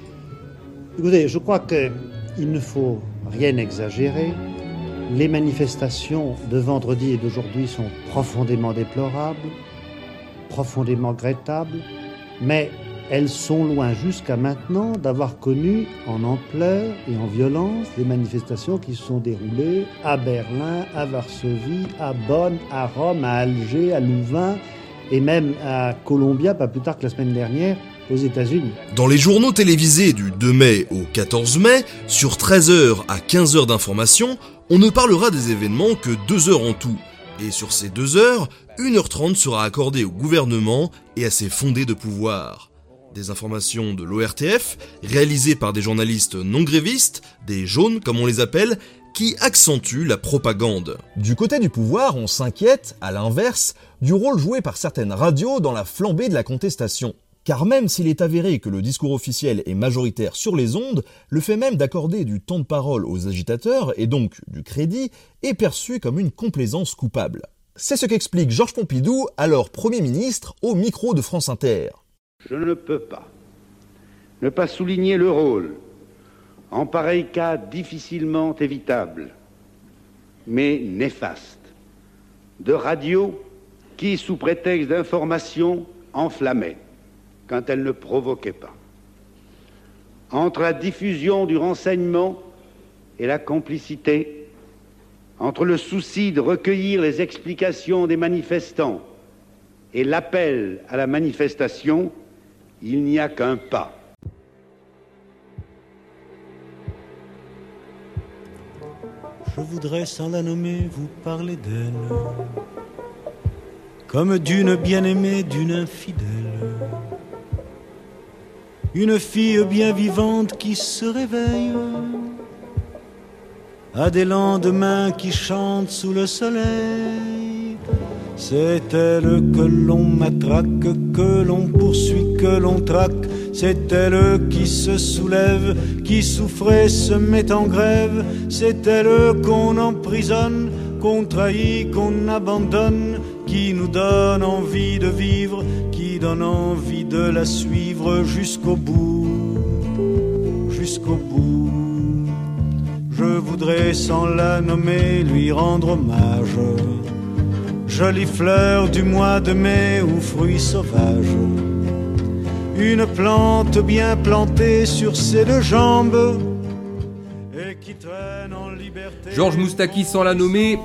Écoutez, je crois qu'il ne faut rien exagérer. Les manifestations de vendredi et d'aujourd'hui sont profondément déplorables, profondément regrettables, mais elles sont loin jusqu'à maintenant d'avoir connu en ampleur et en violence les manifestations qui se sont déroulées à Berlin, à Varsovie, à Bonn, à Rome, à Alger, à Louvain et même à Columbia, pas plus tard que la semaine dernière, aux États-Unis. Dans les journaux télévisés du deux mai au quatorze mai, sur treize heures à quinze heures d'information, on ne parlera des événements que deux heures en tout. Et sur ces deux heures, une heure trente sera accordée au gouvernement et à ses fondés de pouvoir. Des informations de l'O R T F, réalisées par des journalistes non grévistes, des jaunes comme on les appelle, qui accentuent la propagande. Du côté du pouvoir, on s'inquiète, à l'inverse, du rôle joué par certaines radios dans la flambée de la contestation. Car même s'il est avéré que le discours officiel est majoritaire sur les ondes, le fait même d'accorder du temps de parole aux agitateurs, et donc du crédit, est perçu comme une complaisance coupable. C'est ce qu'explique Georges Pompidou, alors Premier ministre, au micro de France Inter. Je ne peux pas ne pas souligner le rôle, en pareil cas difficilement évitable, mais néfaste, de radios qui, sous prétexte d'information, enflammaient quand elles ne provoquaient pas. Entre la diffusion du renseignement et la complicité, entre le souci de recueillir les explications des manifestants et l'appel à la manifestation, il n'y a qu'un pas. Je voudrais, sans la nommer, vous parler d'elle, comme d'une bien-aimée, d'une infidèle, une fille bien vivante qui se réveille à des lendemains qui chantent sous le soleil. C'est elle que l'on matraque, que l'on poursuit, que l'on traque. C'est elle qui se soulève, qui souffrait, se met en grève. C'est elle qu'on emprisonne, qu'on trahit, qu'on abandonne, qui nous donne envie de vivre, qui donne envie de la suivre jusqu'au bout, jusqu'au bout. Je voudrais, sans la nommer, lui rendre hommage. Jolie fleur du mois de mai ou fruit sauvage, une plante bien plantée sur ses deux jambes et qui traîne en liberté. Georges Moustaki, sans la nommer.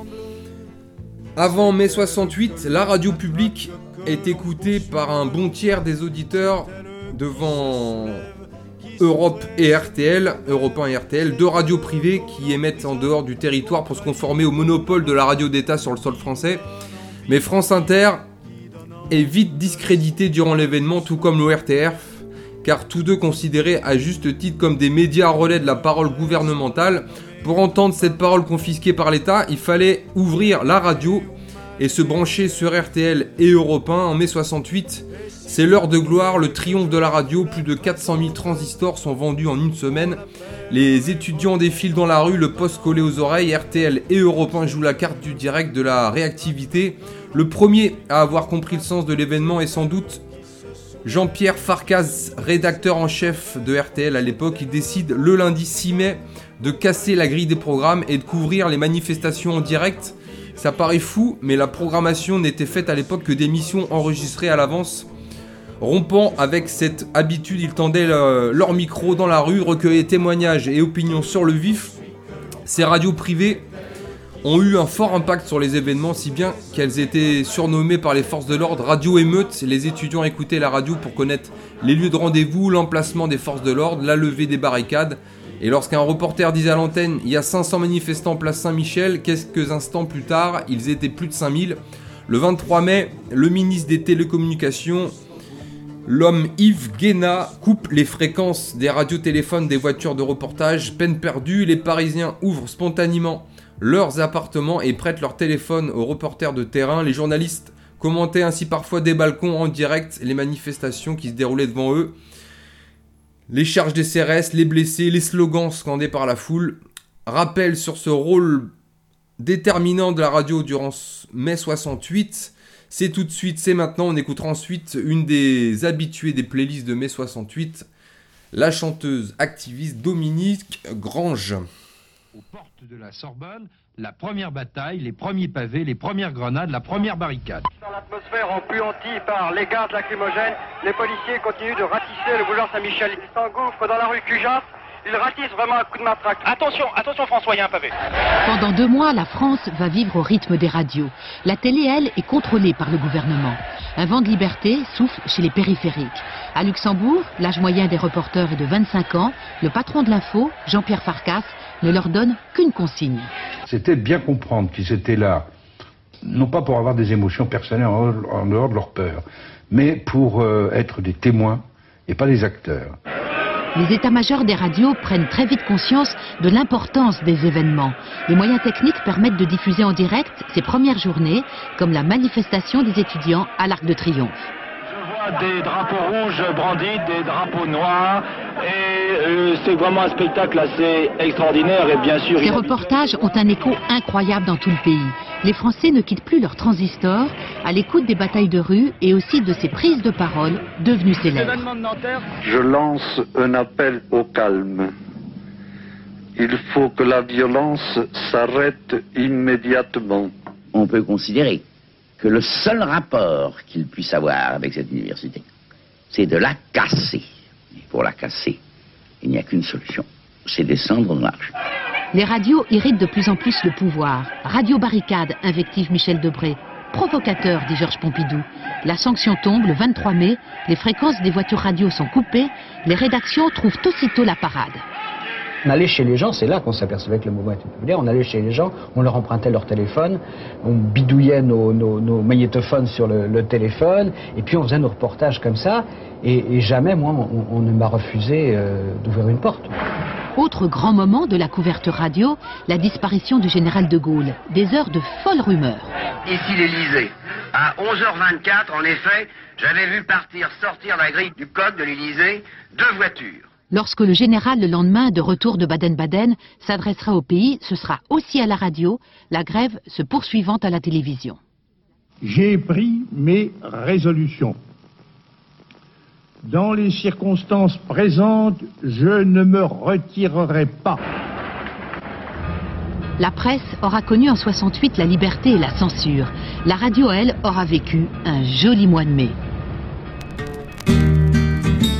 Avant mai soixante-huit, la radio publique est écoutée par un bon tiers des auditeurs devant Europe et R T L, Europe un et R T L, deux radios privées qui émettent en dehors du territoire pour se conformer au monopole de la radio d'État sur le sol français. Mais France Inter est vite discrédité durant l'événement, tout comme l'O R T F, car tous deux considérés à juste titre comme des médias relais de la parole gouvernementale. Pour entendre cette parole confisquée par l'État, il fallait ouvrir la radio et se brancher sur R T L et Europe un en mai soixante-huit. C'est l'heure de gloire, le triomphe de la radio, plus de quatre cent mille transistors sont vendus en une semaine. Les étudiants défilent dans la rue, le poste collé aux oreilles, R T L et Europe un jouent la carte du direct, de la réactivité. Le premier à avoir compris le sens de l'événement est sans doute Jean-Pierre Farkas, rédacteur en chef de R T L à l'époque. Il décide le lundi six mai de casser la grille des programmes et de couvrir les manifestations en direct. Ça paraît fou, mais la programmation n'était faite à l'époque que d'émissions enregistrées à l'avance. Rompant avec cette habitude, ils tendaient le, leur micro dans la rue, recueillaient témoignages et opinions sur le vif. Ces radios privées ont eu un fort impact sur les événements, si bien qu'elles étaient surnommées par les forces de l'ordre radio émeute. Les étudiants écoutaient la radio pour connaître les lieux de rendez-vous, l'emplacement des forces de l'ordre, la levée des barricades. Et lorsqu'un reporter disait à l'antenne « Il y a cinq cents manifestants place Saint-Michel », quelques instants plus tard, ils étaient plus de cinq mille. Le vingt-trois mai, le ministre des Télécommunications, l'homme Yves Guéna, coupe les fréquences des radiotéléphones des voitures de reportage. Peine perdue, les Parisiens ouvrent spontanément leurs appartements et prêtent leur téléphone aux reporters de terrain. Les journalistes commentaient ainsi parfois des balcons en direct les manifestations qui se déroulaient devant eux. Les charges des C R S, les blessés, les slogans scandés par la foule. Rappel sur ce rôle déterminant de la radio durant mai soixante-huit. C'est tout de suite, c'est maintenant. On écoutera ensuite une des habituées des playlists de mai soixante-huit, la chanteuse activiste Dominique Grange. Aux portes de la Sorbonne, la première bataille, les premiers pavés, les premières grenades, la première barricade. Dans l'atmosphère empuantie par les gaz lacrymogènes, les policiers continuent de ratisser le boulevard Saint-Michel. Ils s'engouffrent dans la rue Cujas. Ils ratissent vraiment un coup de matraque. Attention, attention François, il y a un pavé. Pendant deux mois, la France va vivre au rythme des radios. La télé, elle, est contrôlée par le gouvernement. Un vent de liberté souffle chez les périphériques. À Luxembourg, l'âge moyen des reporters est de vingt-cinq ans. Le patron de l'info, Jean-Pierre Farkas, ne leur donne qu'une consigne. C'était de bien comprendre qu'ils étaient là, non pas pour avoir des émotions personnelles en, en dehors de leur peur, mais pour euh, être des témoins et pas des acteurs. Les états-majors des radios prennent très vite conscience de l'importance des événements. Les moyens techniques permettent de diffuser en direct ces premières journées, comme la manifestation des étudiants à l'Arc de Triomphe. Je vois des drapeaux rouges brandis, des drapeaux noirs, et euh, c'est vraiment un spectacle assez extraordinaire et bien sûr... Ces reportages ont un écho incroyable dans tout le pays. Les Français ne quittent plus leurs transistors à l'écoute des batailles de rue et aussi de ces prises de parole devenues célèbres. Je lance un appel au calme. Il faut que la violence s'arrête immédiatement. On peut considérer que le seul rapport qu'il puisse avoir avec cette université, c'est de la casser. Et pour la casser, il n'y a qu'une solution, c'est descendre aux marches. Les radios irritent de plus en plus le pouvoir. Radio barricade, invective Michel Debré. Provocateur, dit Georges Pompidou. La sanction tombe le vingt-trois mai, les fréquences des voitures radio sont coupées, les rédactions trouvent aussitôt la parade. On allait chez les gens, c'est là qu'on s'apercevait que le mouvement était populaire, on allait chez les gens, on leur empruntait leur téléphone, on bidouillait nos, nos, nos magnétophones sur le, le téléphone, et puis on faisait nos reportages comme ça, et, et jamais, moi, on, on ne m'a refusé euh, d'ouvrir une porte. Autre grand moment de la couverture radio, la disparition du général de Gaulle. Des heures de folles rumeurs. Ici l'Élysée. À onze heures vingt-quatre, en effet, j'avais vu partir, sortir la grille du coq de l'Élysée, deux voitures. Lorsque le général, le lendemain, de retour de Baden-Baden, s'adressera au pays, ce sera aussi à la radio, la grève se poursuivant à la télévision. J'ai pris mes résolutions. Dans les circonstances présentes, je ne me retirerai pas. La presse aura connu en soixante-huit la liberté et la censure. La radio, elle, aura vécu un joli mois de mai.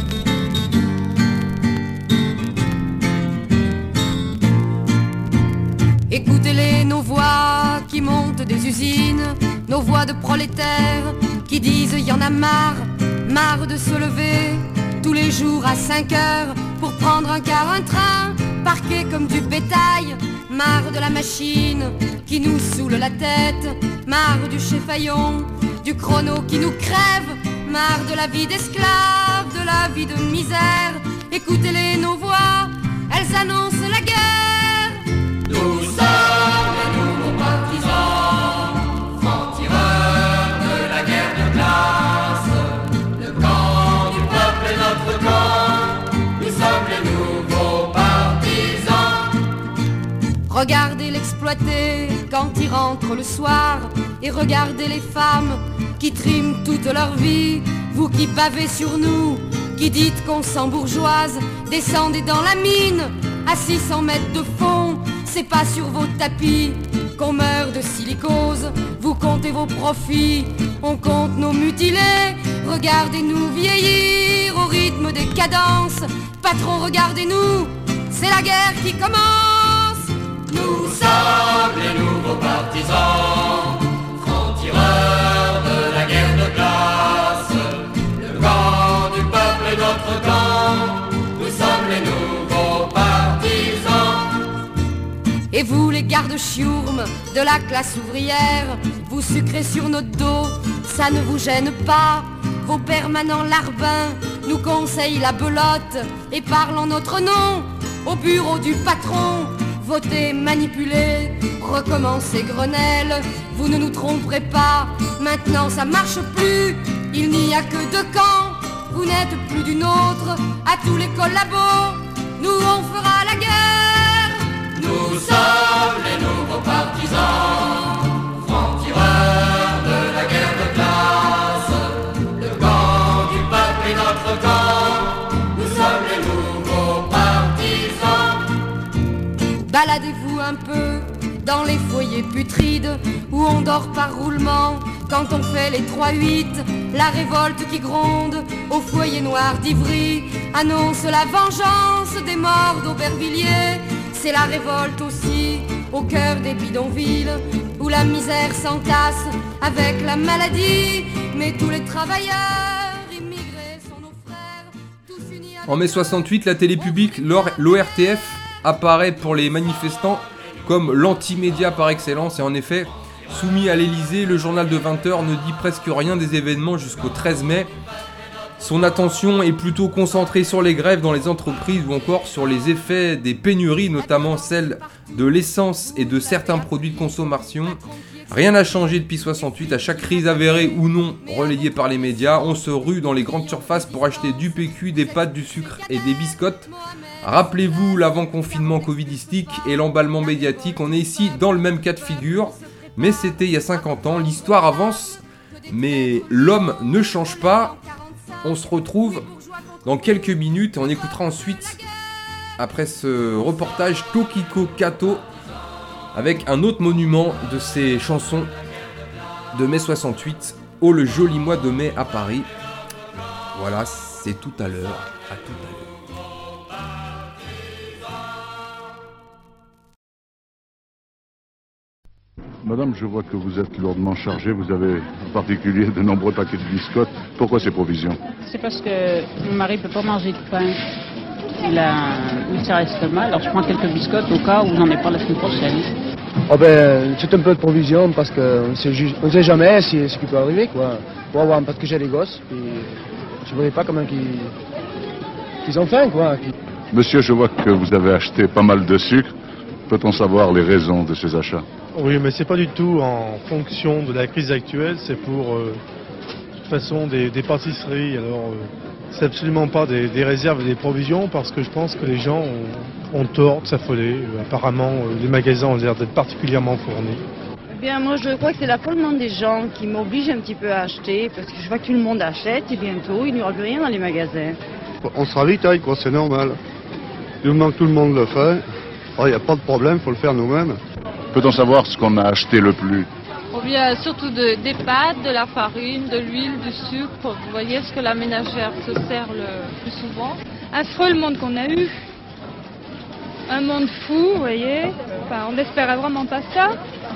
portes des usines, nos voix de prolétaires qui disent y en a marre, marre de se lever tous les jours à cinq heures pour prendre un car, un train, parqué comme du bétail. Marre de la machine qui nous saoule la tête, marre du chéfaillon, du chrono qui nous crève, marre de la vie d'esclave, de la vie de misère. Écoutez-les, nos voix, elles annoncent la guerre. Nous sommes les nouveaux partisans, francs-tireurs de la guerre de classe. Le camp du peuple est notre camp, nous sommes les nouveaux partisans. Regardez l'exploité quand il rentre le soir, et regardez les femmes qui triment toute leur vie. Vous qui bavez sur nous, qui dites qu'on s'embourgeoise, descendez dans la mine, à six cents mètres de fond. C'est pas sur vos tapis qu'on meurt de silicose. Vous comptez vos profits, on compte nos mutilés. Regardez-nous vieillir au rythme des cadences. Patron, regardez-nous, c'est la guerre qui commence. Nous sommes les nouveaux partisans, francs-tireurs de la guerre de classe. Le camp du peuple est notre camp, nous sommes les nouveaux partisans. Et vous les gardes-chiourmes de la classe ouvrière, vous sucrez sur notre dos, ça ne vous gêne pas. Vos permanents larbins nous conseillent la belote et parlent en notre nom au bureau du patron. Votez, manipulez, recommencez Grenelle. Vous ne nous tromperez pas, maintenant ça marche plus. Il n'y a que deux camps, vous n'êtes plus d'une autre. À tous les collabos, nous on fera la guerre. Nous sommes les nouveaux partisans, francs-tireurs de la guerre de classe. Le camp du peuple est notre camp, nous sommes les nouveaux partisans. Baladez-vous un peu dans les foyers putrides où on dort par roulement quand on fait les trois huit. La révolte qui gronde au foyer noir d'Ivry annonce la vengeance des morts d'Aubervilliers. C'est la révolte aussi au cœur des bidonvilles où la misère s'entasse avec la maladie. Mais tous les travailleurs immigrés sont nos frères, tous unis avec... En mai soixante-huit, la télé publique, l'O R T F, apparaît pour les manifestants comme l'anti-média par excellence. Et en effet, soumis à l'Elysée, le journal de vingt heures ne dit presque rien des événements jusqu'au treize mai. Son attention est plutôt concentrée sur les grèves dans les entreprises ou encore sur les effets des pénuries, notamment celles de l'essence et de certains produits de consommation. Rien n'a changé depuis soixante-huit, à chaque crise avérée ou non relayée par les médias, on se rue dans les grandes surfaces pour acheter du P Q, des pâtes, du sucre et des biscottes. Rappelez-vous l'avant-confinement covidistique et l'emballement médiatique, on est ici dans le même cas de figure, mais c'était il y a cinquante ans, l'histoire avance, mais l'homme ne change pas. On se retrouve dans quelques minutes et on écoutera ensuite, après ce reportage, Tokiko Kato, avec un autre monument de ses chansons de mai soixante-huit, Oh le joli mois de mai à Paris. Voilà, c'est tout à l'heure, à tout à l'heure. Madame, je vois que vous êtes lourdement chargée, vous avez en particulier de nombreux paquets de biscottes. Pourquoi ces provisions? C'est parce que mon mari ne peut pas manger de pain. Il a un ulcère estomac, alors je prends quelques biscottes au cas où j'en ai pas la semaine prochaine. Oh ben, c'est un peu de provision parce qu'on ne sait, ju- on sait jamais si, ce qui peut arriver, quoi. Pour avoir, parce que j'ai des gosses, puis je ne voyais pas comment qu'ils, qu'ils ont faim, quoi. Puis... Monsieur, je vois que vous avez acheté pas mal de sucre. Peut-on savoir les raisons de ces achats? Oui, mais c'est pas du tout en fonction de la crise actuelle, c'est pour, euh, de toute façon, des, des pâtisseries. Alors, euh, c'est absolument pas des, des réserves et des provisions, parce que je pense que les gens ont, ont tort de s'affoler. Euh, apparemment, euh, les magasins ont l'air d'être particulièrement fournis. Eh bien, moi, je crois que c'est l'affolement des gens qui m'oblige un petit peu à acheter, parce que je vois que tout le monde achète, et bientôt, il n'y aura plus rien dans les magasins. On se ravitaille, quoi, c'est normal. Du moment que tout le monde le fait, il n'y a pas de problème, il faut le faire nous-mêmes. Peut-on savoir ce qu'on a acheté le plus? On vient surtout de, des pâtes, de la farine, de l'huile, du sucre. Vous voyez ce que la ménagère se sert le plus souvent. Affreux le monde qu'on a eu. Un monde fou, vous voyez. Enfin, on n'espérait vraiment pas ça.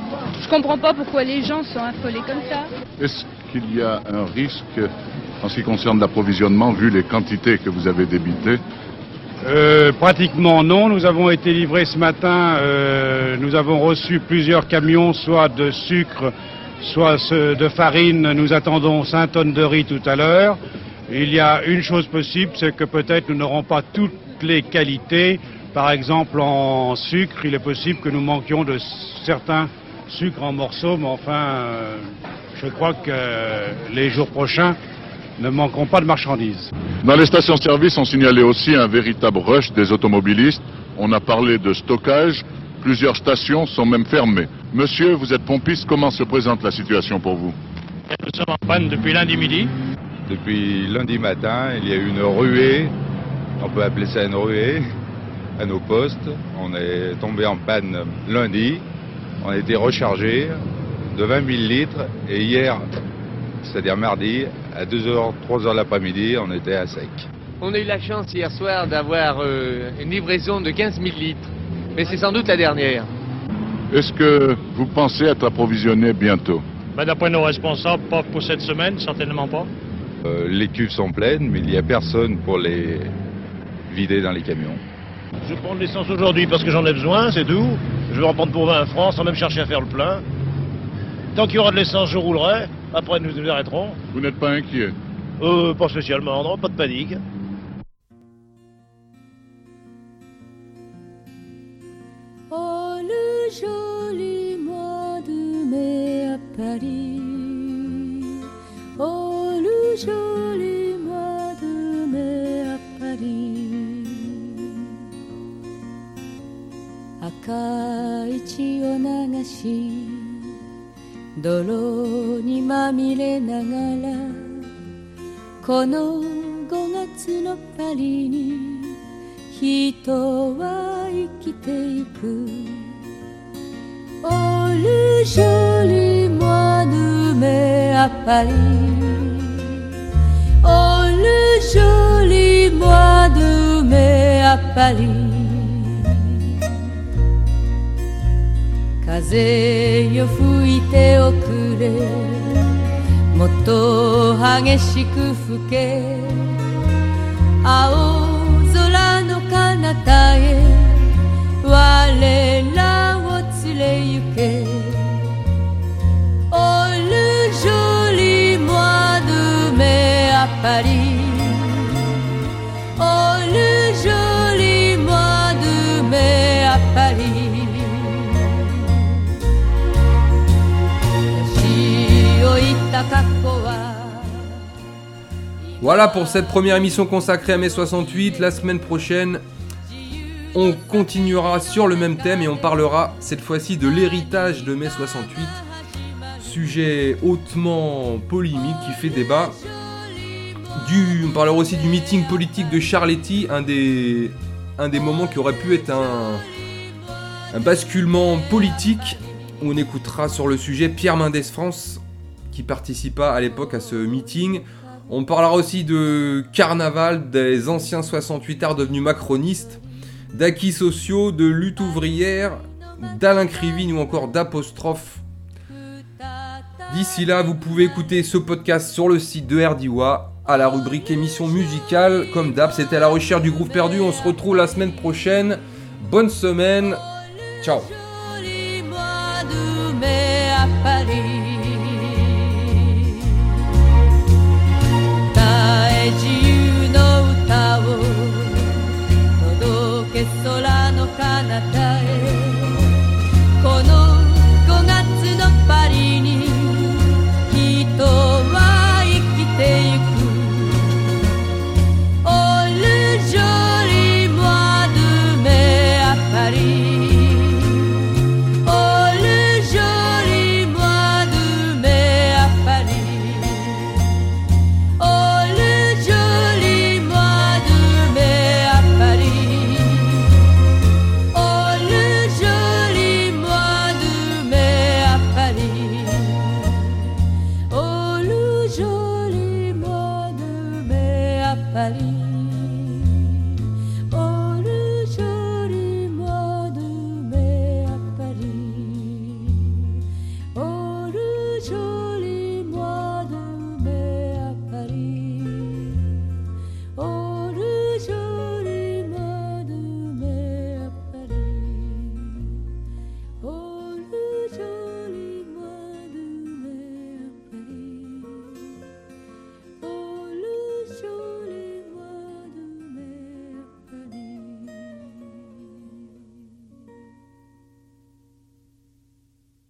Je comprends pas pourquoi les gens sont affolés comme ça. Est-ce qu'il y a un risque en ce qui concerne l'approvisionnement, vu les quantités que vous avez débitées? Euh, pratiquement non. Nous avons été livrés ce matin, euh, nous avons reçu plusieurs camions, soit de sucre, soit de farine. Nous attendons cinq tonnes de riz tout à l'heure. Il y a une chose possible, c'est que peut-être nous n'aurons pas toutes les qualités. Par exemple, en sucre, il est possible que nous manquions de certains sucres en morceaux, mais enfin, euh, je crois que les jours prochains ne manqueront pas de marchandises. Dans les stations-service, on signalait aussi un véritable rush des automobilistes. On a parlé de stockage. Plusieurs stations sont même fermées. Monsieur, vous êtes pompiste, comment se présente la situation pour vous? Nous sommes en panne depuis lundi midi. Depuis lundi matin, il y a eu une ruée, on peut appeler ça une ruée, à nos postes. On est tombé en panne lundi. On a été rechargé de vingt mille litres. Et hier, c'est-à-dire mardi, à deux heures, trois heures l'après-midi, on était à sec. On a eu la chance hier soir d'avoir euh, une livraison de quinze mille litres. Mais c'est sans doute la dernière. Est-ce que vous pensez être approvisionné bientôt? Ben, d'après nos responsables, pas pour cette semaine, certainement pas. Euh, les cuves sont pleines, mais il n'y a personne pour les vider dans les camions. Je prends de l'essence aujourd'hui parce que j'en ai besoin, c'est tout. Je vais en prendre pour vingt francs sans même chercher à faire le plein. Tant qu'il y aura de l'essence, je roulerai. Après, nous nous arrêterons. Vous n'êtes pas inquiet? Euh, pas spécialement, non, pas de panique. Oh, le joli mois de mai à Paris. Oh, le joli mois de mai à Paris. Akaichi o nagashi 泥にまみれながらこのごがつのパリに人は生きてゆく Oh le joli mois de mai à Paris Oh le joli mois de mai à Paris 風よ吹いておくれもっと激しく吹け青空の彼方へ我らを連れ行け Oh le joli mois de mai à Paris Oh le joli mois de mai à Paris Voilà pour cette première émission consacrée à mai soixante-huit. La semaine prochaine, on continuera sur le même thème et on parlera cette fois-ci de l'héritage de mai soixante-huit. Sujet hautement polémique qui fait débat. Du, on parlera aussi du meeting politique de Charletti, un des, un des moments qui aurait pu être un, un basculement politique. Où on écoutera sur le sujet Pierre Mendès France qui participa à l'époque à ce meeting. On parlera aussi de carnaval, des anciens soixante-huitards devenus macronistes, d'acquis sociaux, de lutte ouvrière, d'Alain Krivine ou encore d'Apostrophe. D'ici là, vous pouvez écouter ce podcast sur le site de R D W A à la rubrique émission musicale. Comme d'hab, c'était à la recherche du groupe perdu. On se retrouve la semaine prochaine. Bonne semaine. Ciao. 空の彼方へ